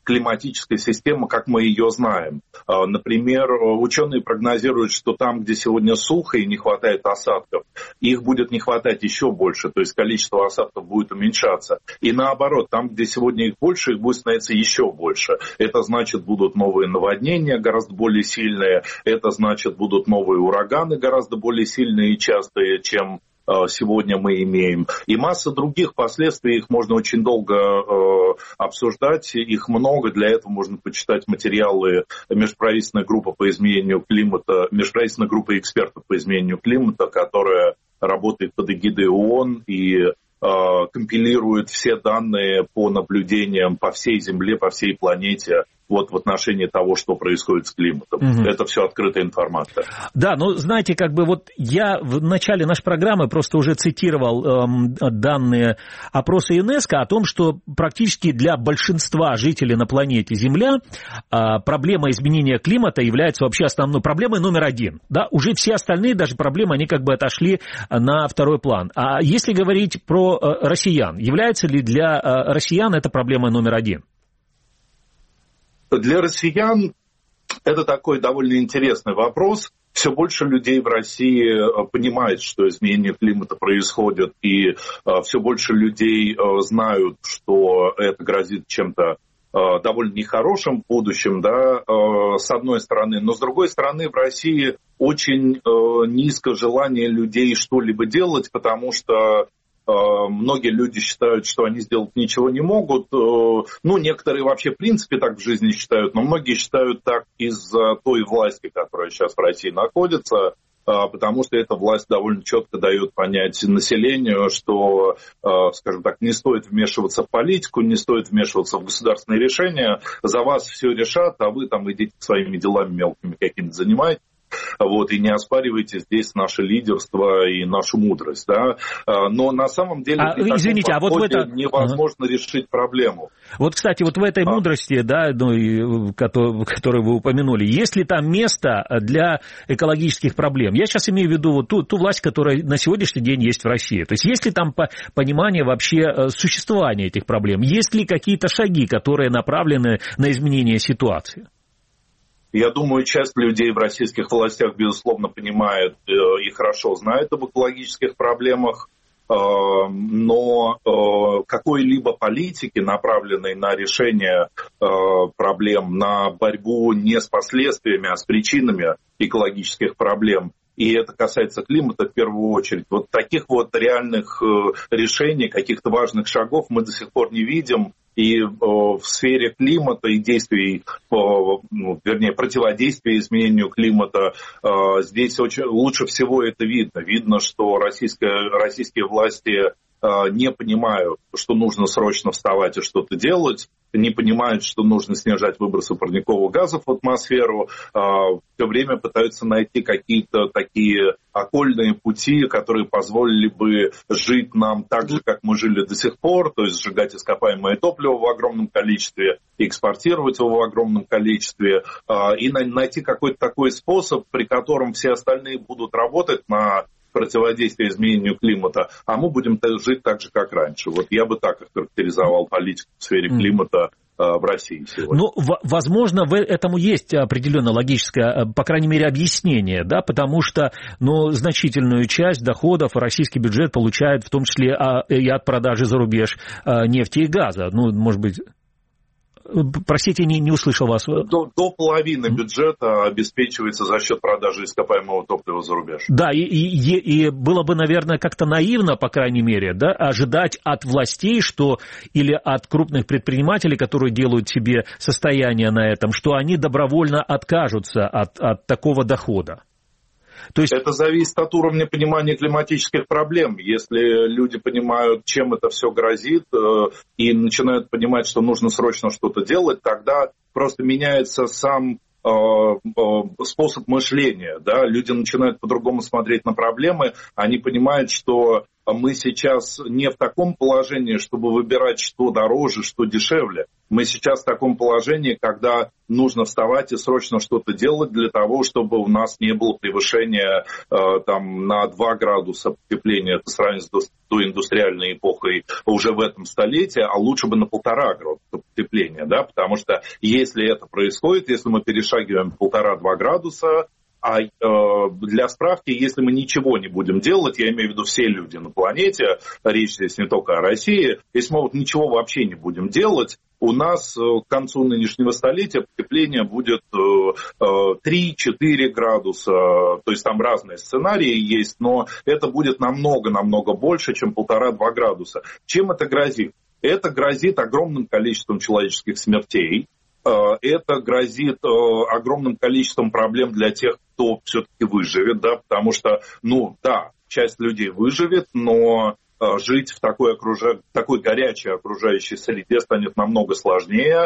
Speaker 5: климатической системы, как мы ее знаем. Например, ученые прогнозируют, что там, где сегодня сухо и не хватает осадков, их будет не хватать еще больше, то есть количество осадков будет уменьшаться. И наоборот, там, где сегодня их больше, их будет становиться еще больше. Это значит, будут новые наводнения гораздо более сильные, это значит, будут новые ураганы гораздо более сильные и частые, чем сегодня мы имеем. И масса других последствий, их можно очень долго обсуждать, их много, для этого можно почитать материалы межправительственной группы по изменению климата, межправительственной группы экспертов по изменению климата, которая работает под эгидой ООН и компилирует все данные по наблюдениям по всей Земле, по всей планете, вот в отношении того, что происходит с климатом. Угу. Это все открытая информация.
Speaker 3: Да, ну, знаете, как бы вот я в начале нашей программы просто уже цитировал данные опроса ЮНЕСКО о том, что практически для большинства жителей на планете Земля проблема изменения климата является вообще основной проблемой номер один. Да? Уже все остальные даже проблемы, они как бы отошли на второй план. А если говорить про россиян, является ли для россиян это проблема номер один?
Speaker 5: Для россиян это такой довольно интересный вопрос. Все больше людей в России понимает, что изменение климата происходит, и все больше людей знают, что это грозит чем-то довольно нехорошим в будущем, да, с одной стороны. Но с другой стороны, в России очень низко желание людей что-либо делать, потому что многие люди считают, что они сделать ничего не могут. Ну, некоторые вообще в принципе так в жизни считают, но многие считают так из-за той власти, которая сейчас в России находится, потому что эта власть довольно четко дает понять населению, что, скажем так, не стоит вмешиваться в политику, не стоит вмешиваться в государственные решения, за вас все решат, а вы там идите своими делами мелкими какими-то занимаетесь. Вот, и не оспаривайте здесь наше лидерство и нашу мудрость, да. Но на самом деле
Speaker 3: извините, вот в это
Speaker 5: невозможно решить проблему.
Speaker 3: Вот, кстати, вот в этой мудрости, да, которую вы упомянули, есть ли там место для экологических проблем? Я сейчас имею в виду вот ту власть, которая на сегодняшний день есть в России. То есть есть ли там понимание вообще существования этих проблем? Есть ли какие-то шаги, которые направлены на изменение ситуации?
Speaker 5: Я думаю, часть людей в российских властях, безусловно, понимает и хорошо знает об экологических проблемах, но какой-либо политики, направленной на решение проблем, на борьбу не с последствиями, а с причинами экологических проблем, и это касается климата в первую очередь, вот таких вот реальных решений, каких-то важных шагов мы до сих пор не видим. И в сфере климата и действий, противодействия изменению климата, здесь лучше всего это видно. Видно, что российские власти не понимают, что нужно срочно вставать и что-то делать, не понимают, что нужно снижать выбросы парниковых газов в атмосферу, все время пытаются найти какие-то такие окольные пути, которые позволили бы жить нам так же, как мы жили до сих пор, то есть сжигать ископаемое топливо в огромном количестве, экспортировать его в огромном количестве, и найти какой-то такой способ, при котором все остальные будут работать на противодействие изменению климата, а мы будем жить так же, как раньше. Вот я бы так охарактеризовал политику в сфере климата в России сегодня.
Speaker 3: Ну, возможно, этому есть определенное логическое, по крайней мере, объяснение, да, потому что, значительную часть доходов российский бюджет получает, в том числе и от продажи за рубеж нефти и газа. Может быть... Простите, не услышал вас.
Speaker 5: До половины бюджета обеспечивается за счет продажи ископаемого топлива за рубеж.
Speaker 3: Да, и было бы, наверное, как-то наивно, по крайней мере, да, ожидать от властей, или от крупных предпринимателей, которые делают себе состояние на этом, что они добровольно откажутся от такого дохода.
Speaker 5: То есть... Это зависит от уровня понимания климатических проблем. Если люди понимают, чем это все грозит, и начинают понимать, что нужно срочно что-то делать, тогда просто меняется сам способ мышления. Да? Люди начинают по-другому смотреть на проблемы, они понимают, что мы сейчас не в таком положении, чтобы выбирать, что дороже, что дешевле. Мы сейчас в таком положении, когда нужно вставать и срочно что-то делать для того, чтобы у нас не было превышения на 2 градуса потепления по сравнению с доиндустриальной эпохой уже в этом столетии, а лучше бы на 1,5 градуса потепления, да, потому что если это происходит, если мы перешагиваем 1,5-2 градуса, а для справки, если мы ничего не будем делать, я имею в виду все люди на планете, речь здесь не только о России, если мы ничего вообще не будем делать, у нас к концу нынешнего столетия потепление будет 3-4 градуса, то есть там разные сценарии есть, но это будет намного-намного больше, чем 1,5-2 градуса. Чем это грозит? Это грозит огромным количеством человеческих смертей. Это грозит огромным количеством проблем для тех, кто все-таки выживет, да, потому что, часть людей выживет, но жить в такой горячей окружающей среде станет намного сложнее.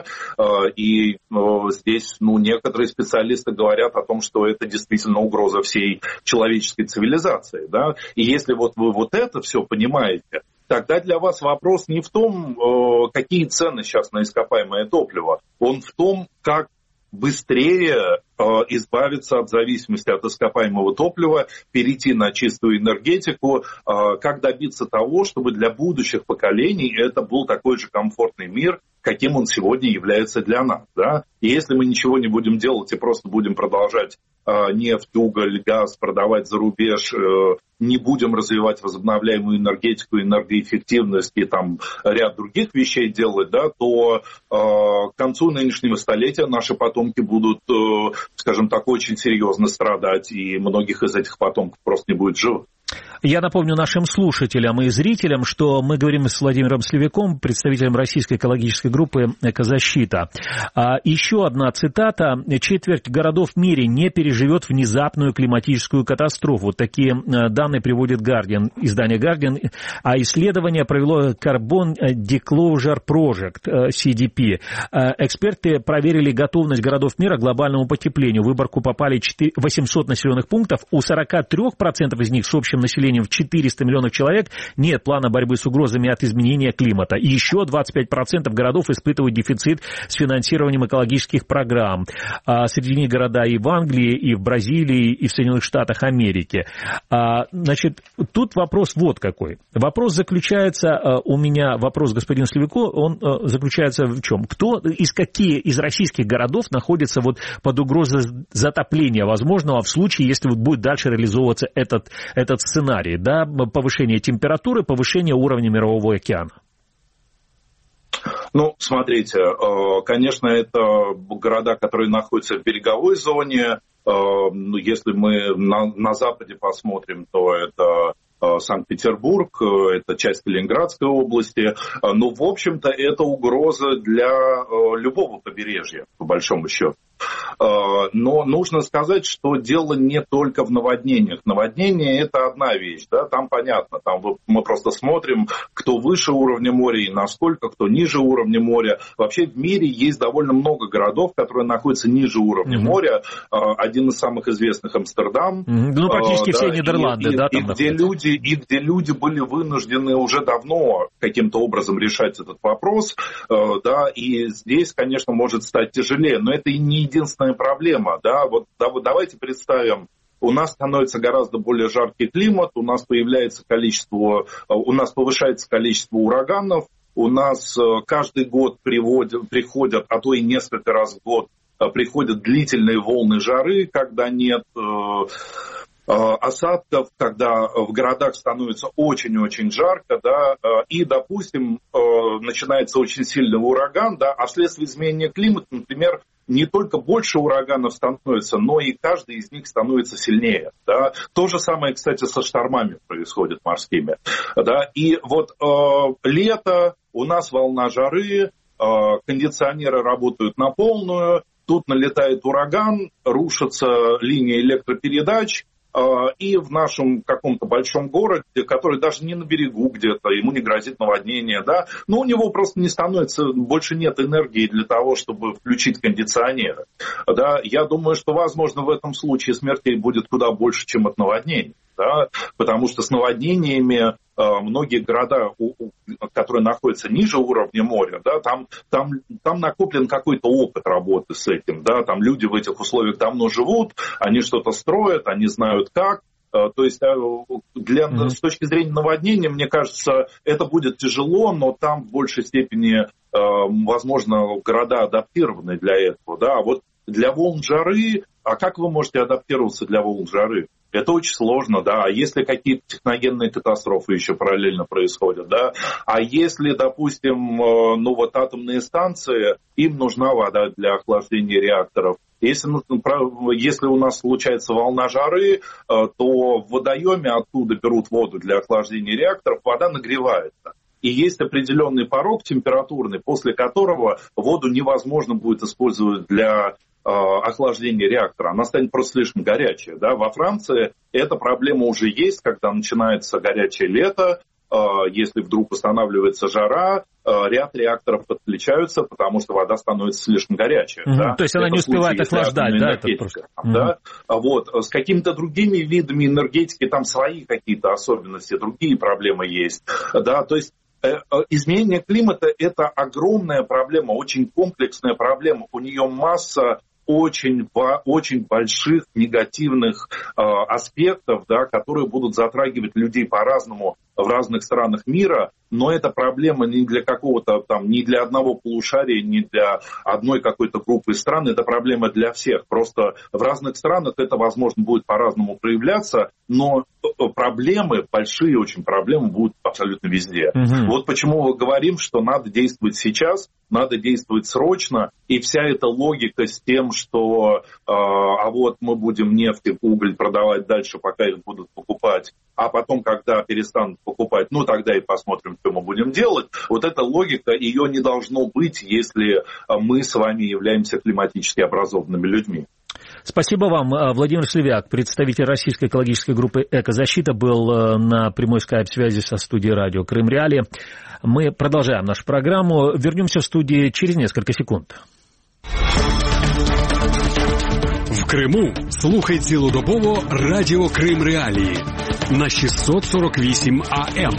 Speaker 5: И здесь некоторые специалисты говорят о том, что это действительно угроза всей человеческой цивилизации. Да? И если вы это все понимаете, тогда для вас вопрос не в том, какие цены сейчас на ископаемое топливо. Он в том, как быстрее избавиться от зависимости от ископаемого топлива, перейти на чистую энергетику, как добиться того, чтобы для будущих поколений это был такой же комфортный мир, каким он сегодня является для нас. Да? И если мы ничего не будем делать и просто будем продолжать нефть, уголь, газ продавать за рубеж, не будем развивать возобновляемую энергетику, энергоэффективность и там ряд других вещей делать, да, то к концу нынешнего столетия наши потомки будут, скажем так, очень серьезно страдать, и многих из этих потомков просто не будет живых.
Speaker 3: Я напомню нашим слушателям и зрителям, что мы говорим с Владимиром Сливяком, представителем российской экологической группы «Экозащита». Еще одна цитата. «Четверть городов в мире не переживет внезапную климатическую катастрофу». Такие данные приводит издание Guardian. А исследование провело Carbon Disclosure Project, CDP. Эксперты проверили готовность городов мира к глобальному потеплению. В выборку попали 800 населенных пунктов. У 43% из них с общим населением в 400 миллионов человек нет плана борьбы с угрозами от изменения климата. И еще 25% городов испытывают дефицит с финансированием экологических программ. Среди них города и в Англии, и в Бразилии, и в Соединенных Штатах Америки. Значит, тут вопрос вот какой. Вопрос заключается, у меня вопрос господину Сливяку, он заключается в чем? Какие из российских городов находятся под угрозой затопления возможного в случае, если будет дальше реализовываться этот сценарий, да, повышение температуры, повышение уровня Мирового океана?
Speaker 5: Смотрите, конечно, это города, которые находятся в береговой зоне. Если мы на западе посмотрим, то это Санкт-Петербург, это часть Ленинградской области. Но, в общем-то, это угроза для любого побережья, по большому счету. Но нужно сказать, что дело не только в наводнениях. Наводнение – это одна вещь, да, там понятно, там мы просто смотрим, кто выше уровня моря и насколько, кто ниже уровня моря. Вообще в мире есть довольно много городов, которые находятся ниже уровня моря. Один из самых известных – Амстердам.
Speaker 3: Практически все Нидерланды, да, там
Speaker 5: где люди были вынуждены уже давно каким-то образом решать этот вопрос, да, и здесь, конечно, может стать тяжелее, но это и не единственная проблема, да, давайте представим, у нас становится гораздо более жаркий климат, у нас повышается количество ураганов, у нас каждый год приходят, а то и несколько раз в год приходят длительные волны жары, когда нет осадков, когда в городах становится очень-очень жарко, да, и, допустим, начинается очень сильный ураган, да, а вследствие изменения климата, например, не только больше ураганов становится, но и каждый из них становится сильнее. Да. То же самое, кстати, со штормами происходит морскими. Да. И лето, у нас волна жары, кондиционеры работают на полную, тут налетает ураган, рушатся линии электропередач, и в нашем каком-то большом городе, который даже не на берегу где-то, ему не грозит наводнение, да, но у него просто больше нет энергии для того, чтобы включить кондиционеры. Да. Я думаю, что, возможно, в этом случае смертей будет куда больше, чем от наводнений. да, потому что с наводнениями многие города, которые находятся ниже уровня моря, да, там накоплен какой-то опыт работы с этим, да, там люди в этих условиях давно живут, они что-то строят, они знают как. То есть с точки зрения наводнения, мне кажется, это будет тяжело, но там в большей степени, возможно, города адаптированы для этого. Да? А вот для волн жары, а как вы можете адаптироваться для волн жары? Это очень сложно, да. А если какие-то техногенные катастрофы еще параллельно происходят, да? А если, допустим, атомные станции, им нужна вода для охлаждения реакторов. Если у нас случается волна жары, то в водоеме оттуда берут воду для охлаждения реакторов, вода нагревается. И есть определенный порог температурный, после которого воду невозможно будет использовать для охлаждения реактора. Она станет просто слишком горячая. Да? Во Франции эта проблема уже есть, когда начинается горячее лето, если вдруг устанавливается жара, ряд реакторов подключаются, потому что вода становится слишком горячая. Да?
Speaker 3: То есть она не успевает охлаждать, да? Это просто...
Speaker 5: да? Вот. С какими-то другими видами энергетики там свои какие-то особенности, другие проблемы есть. Да? То есть изменение климата – это огромная проблема, очень комплексная проблема. У нее масса очень больших негативных аспектов, да, которые будут затрагивать людей по-разному в разных странах мира, но эта проблема не для какого-то там, не для одного полушария, не для одной какой-то группы стран, это проблема для всех. Просто в разных странах это, возможно, будет по-разному проявляться, но проблемы, большие очень проблемы будут абсолютно везде. Вот почему мы говорим, что надо действовать сейчас, надо действовать срочно, и вся эта логика с тем, что вот мы будем нефть и уголь продавать дальше, пока их будут покупать, а потом, когда перестанут покупать, тогда и посмотрим, что мы будем делать. Вот эта логика, ее не должно быть, если мы с вами являемся климатически образованными людьми.
Speaker 3: Спасибо вам. Владимир Слевяк, представитель российской экологической группы «Экозащита», был на прямой скайп-связи со студией радио «Крым-Реалии». Мы продолжаем нашу программу. Вернемся в студию через несколько секунд.
Speaker 2: В Криму слухай цілодобово радіо «Крим-Реалії» на 648 АМ.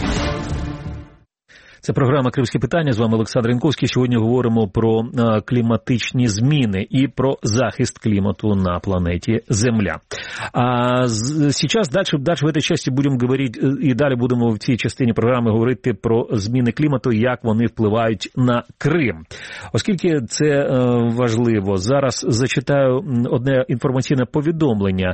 Speaker 3: Це програма «Кримське питання». З вами Олександр Янковський. Сьогодні говоримо про кліматичні зміни і про захист климату на планеті Земля. А сейчас дальше в этой части будемо говорити, і далі будемо в цій частині програми говорити про зміни клімату, як вони впливають на Крим. Оскільки це важливо, зараз зачитаю одне інформаційне повідомлення,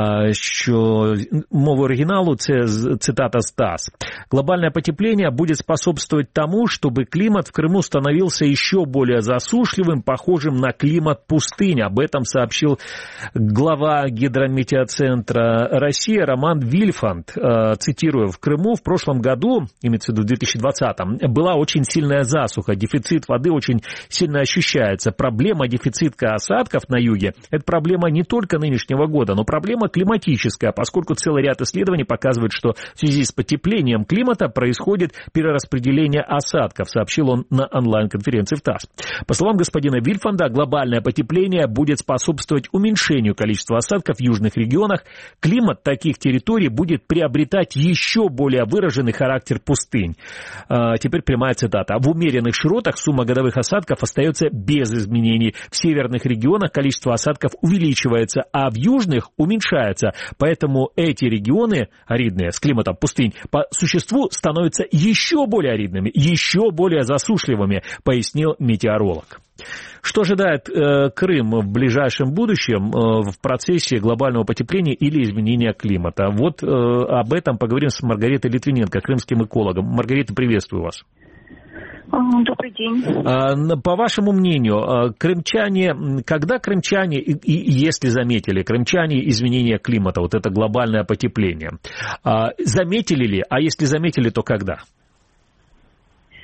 Speaker 3: що мова оригіналу – це цитата з ТАСС. «Глобальное потепление будет способствовать тому, чтобы климат в Крыму становился еще более засушливым, похожим на климат пустыни». Об этом сообщил глава Гидрометеоцентра России Роман Вильфанд. Цитирую, «В Крыму в прошлом году, имеется в виду в 2020-м, была очень сильная засуха, дефицит воды очень сильно ощущается. Проблема дефицита осадков на юге – это проблема не только нынешнего года, но проблема климатическая, поскольку целый ряд исследований показывает, что в связи с потеплением климата происходит перераспределение осадков», сообщил он на онлайн-конференции в ТАСС. По словам господина Вильфанда, глобальное потепление будет способствовать уменьшению количества осадков в южных регионах. Климат таких территорий будет приобретать еще более выраженный характер пустынь. Теперь прямая цитата. «В умеренных широтах сумма годовых осадков остается без изменений. В северных регионах количество осадков увеличивается, а в южных уменьшается. Поэтому эти регионы, аридные, с климатом пустынь, по существу становятся еще более аридными, еще более засушливыми», пояснил метеоролог. Что ожидает Крым в ближайшем будущем в процессе глобального потепления или изменения климата? Вот об этом поговорим с Маргаритой Литвиненко, крымским экологом. Маргарита, приветствую вас.
Speaker 6: Добрый день.
Speaker 3: По вашему мнению, когда крымчане, и если заметили крымчане изменения климата, вот это глобальное потепление, заметили ли, а если заметили, то когда?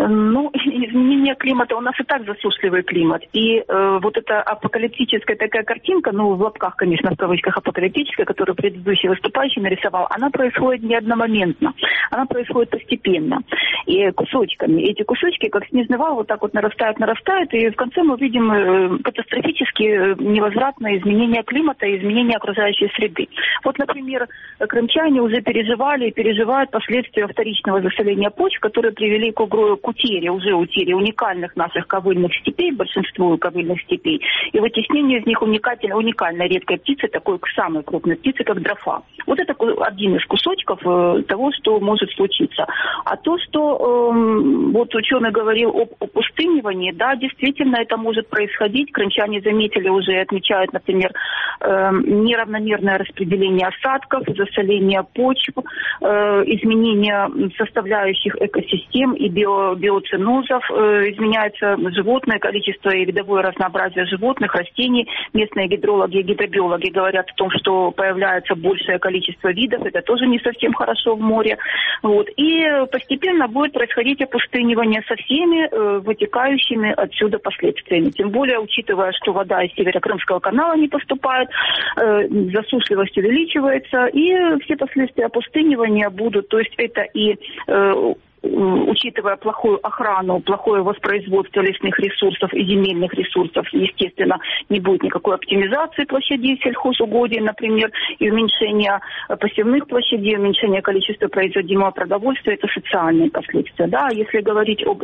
Speaker 6: Ну, изменение климата, у нас и так засушливый климат. И вот эта апокалиптическая такая картинка, ну, в лапках, конечно, в кавычках апокалиптическая, которую предыдущий выступающий нарисовал, она происходит не одномоментно. Она происходит постепенно. И кусочками. Эти кусочки, как снежный вал, вот так вот нарастают, и в конце мы видим катастрофически невозвратное изменение климата и изменение окружающей среды. Вот, например, крымчане уже переживали и переживают последствия вторичного засоления почв, которые привели к утере уникальных наших ковыльных степей, большинству ковыльных степей, и вытеснению из них уникальной редкой птицы, такой самой крупной птицы, как дрофа. Вот это один из кусочков того, что может случиться. А то, что вот ученый говорил об опустынивании, да, действительно это может происходить. Крымчане заметили уже и отмечают, например, неравномерное распределение осадков, засоление почв, изменение составляющих экосистем и биоценозов, изменяется животное, количество и видовое разнообразие животных, растений. Местные гидрологи и гидробиологи говорят о том, что появляется большее количество видов, это тоже не совсем хорошо в море. Вот. И постепенно будет происходить опустынивание со всеми вытекающими отсюда последствиями. Тем более, учитывая, что вода из Северо-Крымского канала не поступает, засушливость увеличивается, и все последствия опустынивания будут. То есть это и учитывая плохую охрану, плохое воспроизводство лесных ресурсов и земельных ресурсов, естественно, не будет никакой оптимизации площадей сельхозугодий, например, и уменьшения посевных площадей, уменьшения количества производимого продовольствия, это социальные последствия. Да? Если говорить об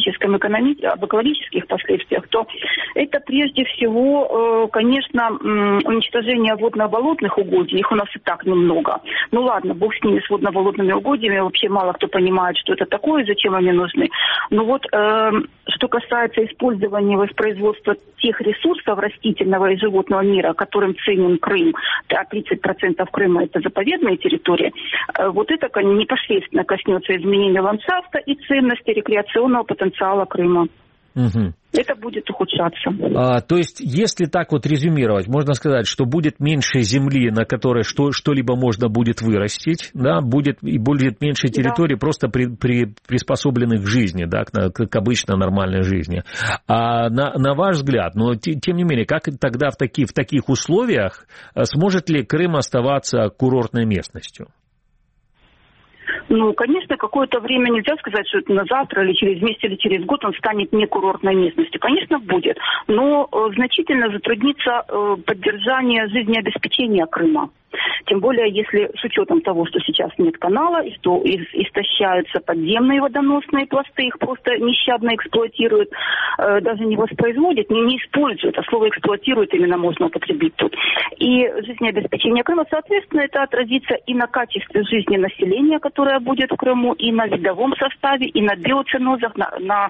Speaker 6: экологических последствиях, то это прежде всего, конечно, уничтожение водно-болотных угодий, их у нас и так немного. Ну ладно, бог с ними, с водно-болотными угодьями, вообще мало кто понимает, что это такое, зачем они нужны. Но вот что касается использования и воспроизводства тех ресурсов растительного и животного мира, которым ценен Крым, а 30% Крыма это заповедные территории, вот это непосредственно коснется изменения ландшафта и ценности рекреационного потенциала Крыма.
Speaker 3: Угу.
Speaker 6: Это будет ухудшаться.
Speaker 3: То есть, если так вот резюмировать, можно сказать, что будет меньше земли, на которой что-либо можно будет вырастить, да, будет меньше территорий, да, просто приспособленных к жизни, да, к обычно нормальной жизни. А на ваш взгляд, но тем не менее, как тогда в таких условиях сможет ли Крым оставаться курортной местностью?
Speaker 6: Ну, конечно, какое-то время нельзя сказать, что это на завтра или через месяц или через год он станет не курортной местностью. Конечно, будет, но значительно затруднится поддержание жизнеобеспечения Крыма. Тем более, если с учетом того, что сейчас нет канала, и что истощаются подземные водоносные пласты, их просто нещадно эксплуатируют, даже не воспроизводят, не используют, а слово эксплуатируют именно можно употребить тут. И жизнеобеспечение Крыма, соответственно, это отразится и на качестве жизни населения, которое будет в Крыму, и на видовом составе, и на биоценозах, на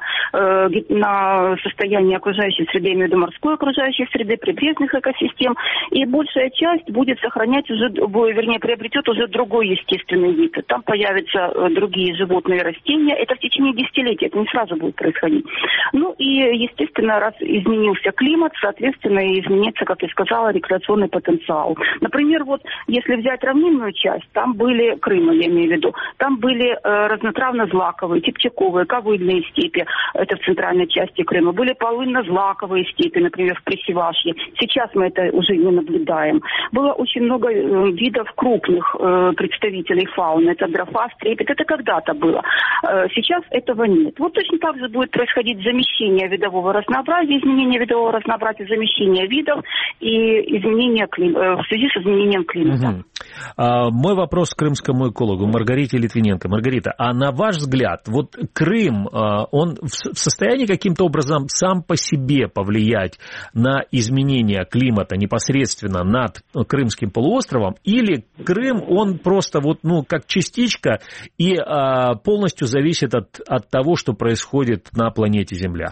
Speaker 6: состоянии окружающей среды, имею в виду морской окружающей среды, прибрежных экосистем. И большая часть будет сохранять приобретет уже другой естественный вид. Там появятся другие животные и растения. Это в течение десятилетий, это не сразу будет происходить. Ну и, естественно, раз изменился климат, соответственно, и изменится, как я сказала, рекреационный потенциал. Например, вот если взять равнинную часть, там были Крыма, я имею в виду, там были разнотравно-злаковые, типчаковые, ковыльные степи, это в центральной части Крыма, были полынно-злаковые степи, например, в Пресевашье. Сейчас мы это уже не наблюдаем. Было очень много видов крупных представителей фауны. Это дрофа, стрепет. Это когда-то было. Сейчас этого нет. Вот точно так же будет происходить замещение видового разнообразия, изменение видового разнообразия, замещение видов и изменение в связи с изменением климата.
Speaker 3: Угу. Мой вопрос к крымскому экологу Маргарите Литвиненко. Маргарита, а на ваш взгляд, вот Крым, он в состоянии каким-то образом сам по себе повлиять на изменение климата непосредственно над Крымским полуостровом, или Крым, он просто вот, как частичка и полностью зависит от того, что происходит на планете Земля?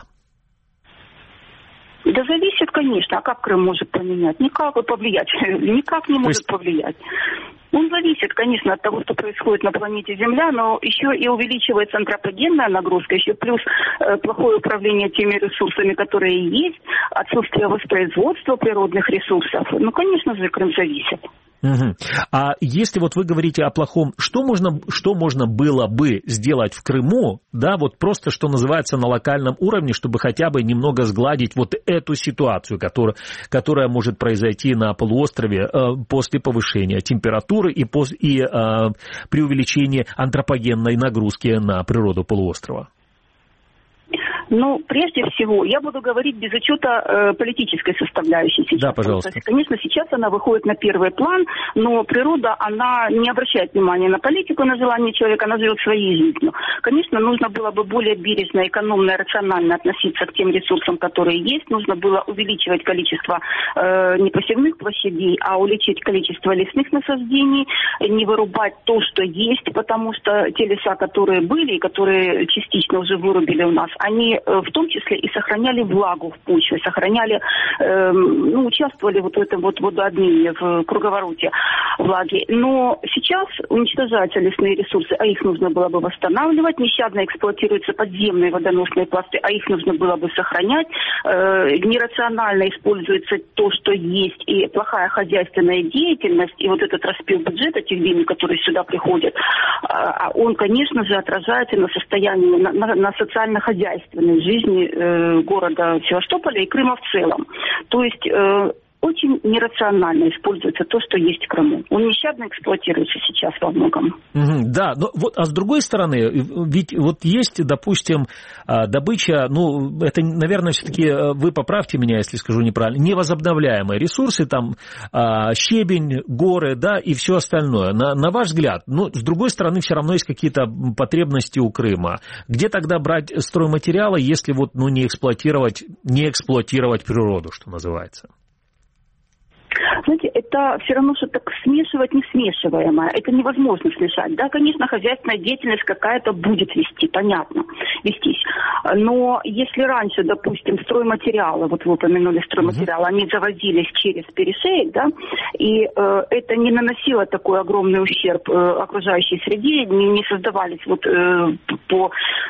Speaker 6: Да зависит, конечно. А как Крым может поменять? Никак повлиять. Никак не может повлиять. Он зависит, конечно, от того, что происходит на планете Земля, но еще и увеличивается антропогенная нагрузка, еще плюс плохое управление теми ресурсами, которые есть, отсутствие воспроизводства природных ресурсов. Ну, конечно же, Крым зависит.
Speaker 3: Угу. А если вот вы говорите о плохом, что можно было бы сделать в Крыму, да, вот просто, что называется, на локальном уровне, чтобы хотя бы немного сгладить вот эту ситуацию, которая может произойти на полуострове после повышения температуры и при увеличении антропогенной нагрузки на природу полуострова?
Speaker 6: Ну, прежде всего, я буду говорить без учета политической составляющей сейчас.
Speaker 3: Да, пожалуйста.
Speaker 6: То есть, конечно, сейчас она выходит на первый план, но природа, она не обращает внимания на политику, на желание человека, она живет своей жизнью. Конечно, нужно было бы более бережно, экономно, рационально относиться к тем ресурсам, которые есть. Нужно было увеличивать количество не посевных площадей, а увеличить количество лесных насаждений, не вырубать то, что есть, потому что те леса, которые были и которые частично уже вырубили у нас, они в том числе и сохраняли влагу в почве, сохраняли, участвовали вот в этом вот водообмене, в круговороте влаги. Но сейчас уничтожаются лесные ресурсы, а их нужно было бы восстанавливать. Нещадно эксплуатируются подземные водоносные пласты, а их нужно было бы сохранять. Нерационально используется то, что есть, и плохая хозяйственная деятельность, и вот этот распил бюджета, тех денег, которые сюда приходят, он, конечно же, отражается на состоянии, на социально-хозяйственной жизни города Севастополя и Крыма в целом. То есть очень нерационально используется то, что есть в Крыму. Он нещадно эксплуатируется сейчас во многом.
Speaker 3: Да, но вот, а с другой стороны, ведь вот есть, допустим, добыча, это, наверное, все-таки вы поправьте меня, если скажу неправильно, невозобновляемые ресурсы, там щебень, горы, да, и все остальное. На ваш взгляд, с другой стороны, все равно есть какие-то потребности у Крыма. Где тогда брать стройматериалы, если вот, не эксплуатировать природу, что называется?
Speaker 6: Знаете, это все равно, что так смешивать несмешиваемое. Это невозможно смешать. Да, конечно, хозяйственная деятельность какая-то будет вестись. Но если раньше, допустим, стройматериалы, вот вы упомянули стройматериалы, они завозились через перешеек, да, и это не наносило такой огромный ущерб окружающей среде, не создавались по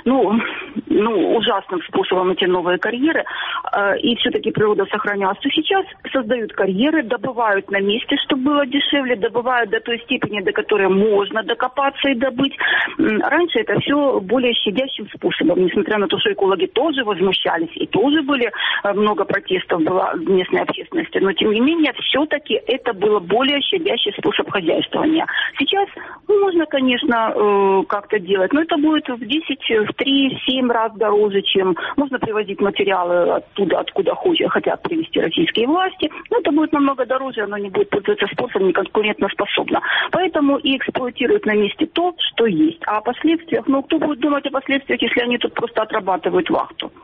Speaker 6: ужасным способом эти новые карьеры, и все-таки природа сохранялась, то сейчас создают карьеры, добывают на месте, чтобы было дешевле, добывают до той степени, до которой можно докопаться и добыть. Раньше это все более щадящим способом, несмотря на то, что экологи тоже возмущались, и тоже были много протестов было в местной общественности, но тем не менее все-таки это было более щадящий способ хозяйствования. Сейчас можно, конечно, как-то делать, но это будет в 10, в 3, в 7 раз дороже, чем можно привозить материалы оттуда, откуда хотят привезти российские власти, но это будет намного дороже, оно не будет пользоваться спросом, не конкурентоспособно. Поэтому и эксплуатируют на месте то, что есть. А о последствиях, кто будет думать о последствиях, если они тут просто отрабатывают вахту?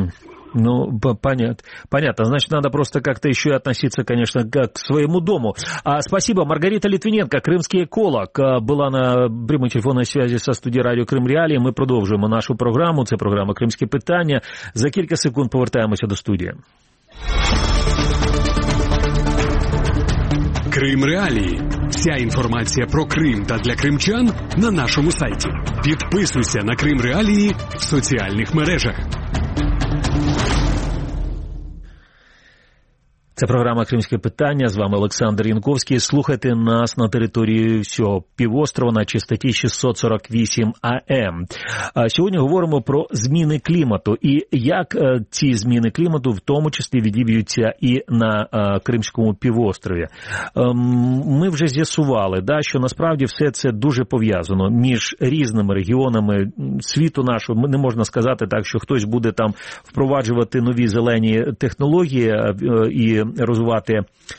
Speaker 6: Понятно. Значит, надо просто как-то еще и относиться, конечно, к своему дому. Спасибо. Маргарита Литвиненко, крымский эколог, была на прямой телефонній связи со студією Радіо Крим Реалії. Ми продовжуємо нашу програму. Це програма «Кримське питання». За кілька секунд повертаємося до студії.
Speaker 2: Крим Реалії. Вся інформація про Крим та для кримчан на нашому сайті. Підписуйся на Крим Реалії в соціальних мережах.
Speaker 3: Це програма «Кримське питання». З вами Олександр Янковський. Слухайте нас на території всього півострова на частоті 648 АМ. Сьогодні говоримо про зміни клімату і як ці зміни клімату в тому числі відіб'ються і на Кримському півострові. Ми вже з'ясували, що насправді все це дуже пов'язано між різними регіонами світу нашого. Не можна сказати так, що хтось буде там впроваджувати нові зелені технології і розвивати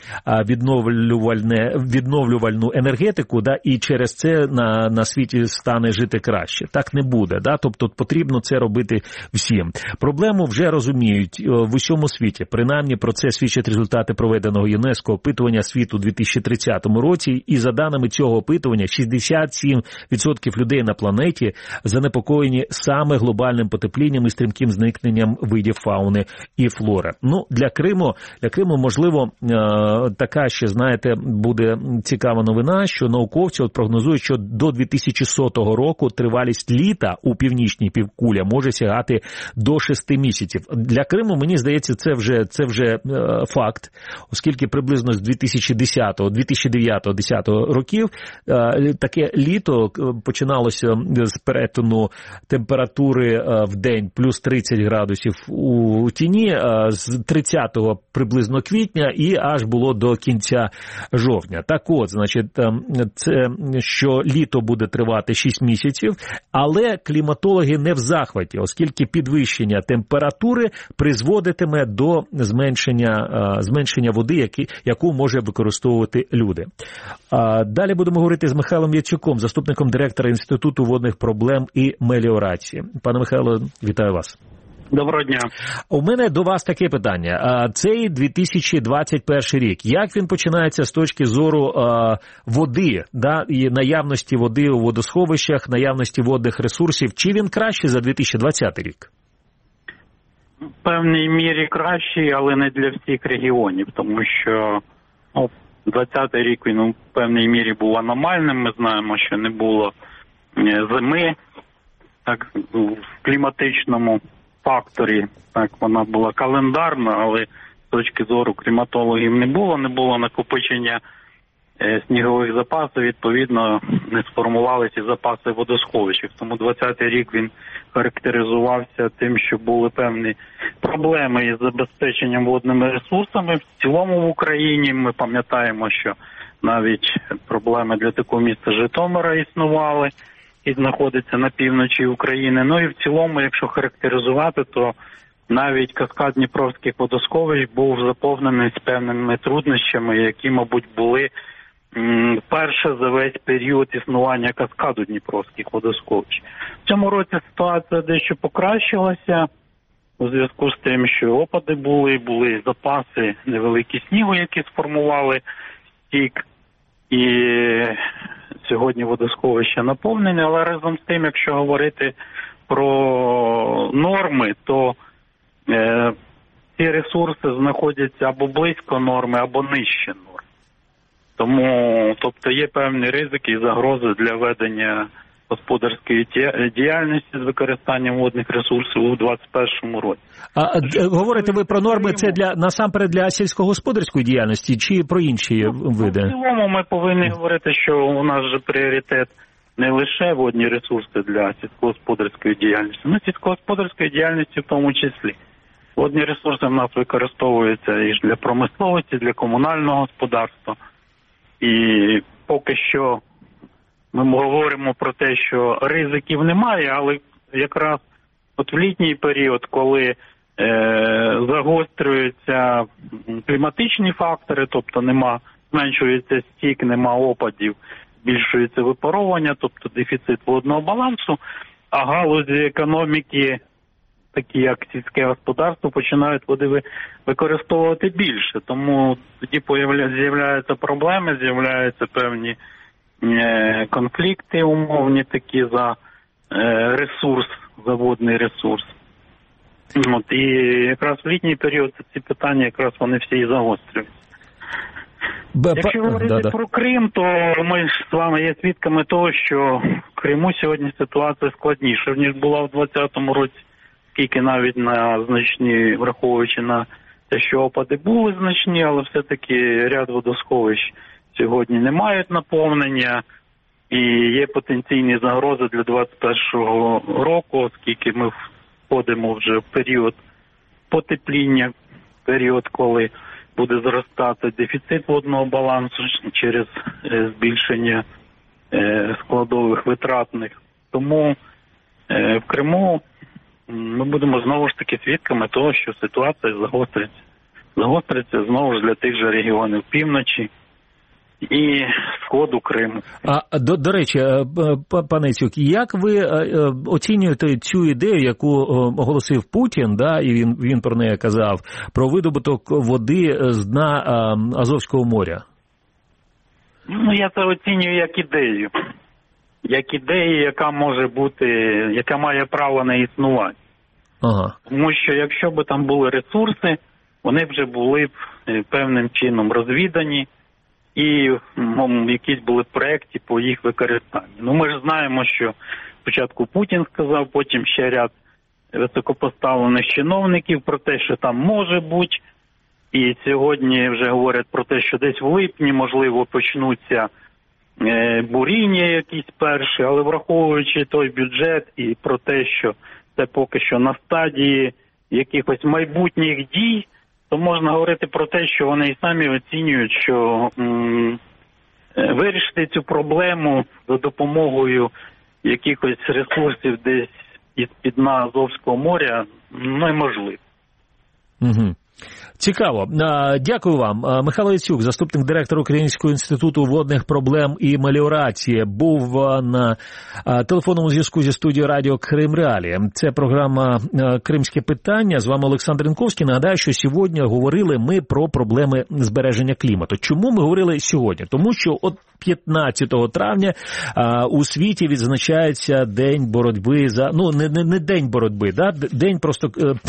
Speaker 3: відновлювальну енергетику, і через це на світі стане жити краще. Так не буде. Тобто потрібно це робити всім. Проблему вже розуміють в усьому світі. Принаймні про це свідчать результати проведеного ЮНЕСКО опитування світу у 2030 році. І за даними цього опитування, 67% людей на планеті занепокоєні саме глобальним потеплінням і стрімким зникненням видів фауни і флори. Для Криму можливо, така ще, знаєте, буде цікава новина, що науковці прогнозують, що до 2100 року тривалість літа у північній півкулі може сягати до 6 місяців. Для Криму, мені здається, це вже факт, оскільки приблизно з 2009-2010 років таке літо починалося з перетину температури в день плюс 30 градусів у тіні з 30-го приблизно квітня і аж було до кінця жовтня. Так от, значить, це що літо буде тривати 6 місяців, але кліматологи не в захваті, оскільки підвищення температури призводитиме до зменшення води, яку може використовувати люди. Далі будемо говорити з Михайлом Яцюком, заступником директора Інституту водних проблем і меліорації. Пане Михайло, вітаю вас.
Speaker 7: Доброго дня.
Speaker 3: У мене до вас таке питання. Цей 2021 рік, як він починається з точки зору води, да, і наявності води у водосховищах, наявності водних ресурсів, чи він кращий за 2020 рік?
Speaker 7: В певній мірі кращий, але не для всіх регіонів, тому що 2020 рік він у певній мірі був аномальним. Ми знаємо, що не було зими, так, в кліматичному факторі, так, вона була календарна, але з точки зору кліматологів не було накопичення снігових запасів, відповідно, не сформувалися запаси водосховищ. Тому 2020 рік він характеризувався тим, що були певні проблеми із забезпеченням водними ресурсами. В цілому в Україні ми пам'ятаємо, що навіть проблеми для такого міста Житомира існували і знаходиться на півночі України. Ну і в цілому, якщо характеризувати, то навіть каскад Дніпровських водосховищ був заповнений з певними труднощами, які, мабуть, були перше за весь період існування каскаду Дніпровських водосховищ. В цьому році ситуація дещо покращилася у зв'язку з тим, що опади були запаси невеликі снігу, які сформували стік, і сьогодні водосховища наповнені, але разом з тим, якщо говорити про норми, то ці ресурси знаходяться або близько норми, або нижче норм. Тому, тобто, є певні ризики і загрози для ведення господарської діяльності з використанням водних ресурсів у 2021 році.
Speaker 3: Говорите ви про норми, це насамперед для сільськогосподарської діяльності чи про інші види?
Speaker 7: В цілому ми повинні говорити, що у нас же пріоритет не лише водні ресурси для сільськогосподарської діяльності, але сільськогосподарської діяльності в тому числі. Водні ресурси в нас використовуються і для промисловості, для комунального господарства. І поки що ми говоримо про те, що ризиків немає, але якраз от в літній період, коли загострюються кліматичні фактори, тобто зменшується стік, нема опадів, збільшується випаровування, тобто дефіцит водного балансу, а галузі економіки, такі як сільське господарство, починають води використовувати більше. Тому тоді з'являються проблеми, з'являються певні конфлікти умовні такі за ресурс, за водний ресурс. І якраз в літній період ці питання якраз вони всі і загострюються. Якщо говорити про Крим, то ми з вами є свідками того, що в Криму сьогодні ситуація складніша, ніж була в 2020 році, скільки навіть на значні, враховуючи на те, що опади були значні, але все-таки ряд водосховищ сьогодні не мають наповнення і є потенційні загрози для 2021 року, оскільки ми входимо вже в період потепління, період, коли буде зростати дефіцит водного балансу через збільшення складових витратних. Тому в Криму ми будемо знову ж таки свідками того, що ситуація загостриться. Загостриться знову ж для тих же регіонів півночі і сходу Криму.
Speaker 3: До речі, пане Яцюк, як ви оцінюєте цю ідею, яку оголосив Путін, да, і він про неї казав, про видобуток води з дна Азовського моря?
Speaker 7: Ну, я це оцінюю як ідею. Як ідею, яка може бути, яка має право на існування.
Speaker 3: Ага.
Speaker 7: Тому що якщо б там були ресурси, вони вже були б певним чином розвідані і якісь були проекти по їх використанню. Ну, ми ж знаємо, що спочатку Путін сказав, потім ще ряд високопоставлених чиновників про те, що там може бути. І сьогодні вже говорять про те, що десь в липні, можливо, почнуться буріння якісь перші, але враховуючи той бюджет і про те, що це поки що на стадії якихось майбутніх дій, то можна говорити про те, що вони і самі оцінюють, що вирішити цю проблему за допомогою якихось ресурсів десь із-під дна Азовського моря неможливо.
Speaker 3: Угу. Цікаво. Дякую вам. Михайло Яцюк, заступник директора Українського інституту водних проблем і меліорації, був на телефонному зв'язку зі студією радіо Крим Реалії. Це програма «Кримське питання». З вами Олександр Янковський. Нагадаю, що сьогодні говорили ми про проблеми збереження клімату. Чому ми говорили сьогодні? Тому що от 15 травня у світі відзначається День боротьби за... Ну, не День боротьби, да? День просто...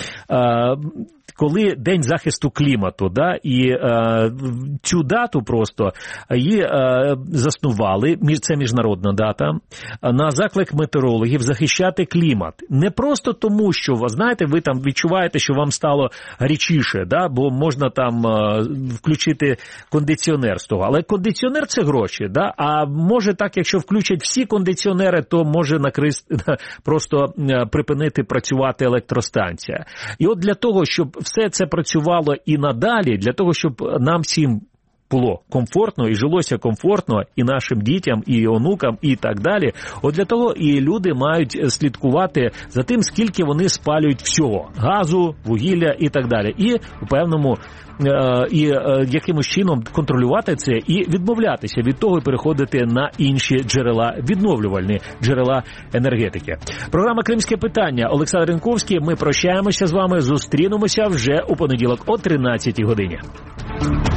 Speaker 3: коли День захисту клімату, да, і цю дату просто її заснували, це міжнародна дата, на заклик метеорологів захищати клімат. Не просто тому, що, ви знаєте, ви там відчуваєте, що вам стало гарячіше, да, бо можна там включити кондиціонер з того, але кондиціонер – це гроші, да, а може так, якщо включать всі кондиціонери, то може просто припинити працювати електростанція. І от для того, щоб все це працювало і надалі, для того, щоб нам всім було комфортно і жилося комфортно і нашим дітям, і онукам, і так далі. От для того і люди мають слідкувати за тим, скільки вони спалюють всього. Газу, вугілля і так далі. І у певному якимось чином контролювати це і відмовлятися від того і переходити на інші джерела, відновлювальні джерела енергетики. Програма «Кримське питання». Олександр Янковський. Ми прощаємося з вами. Зустрінемося вже у понеділок о 13-й годині.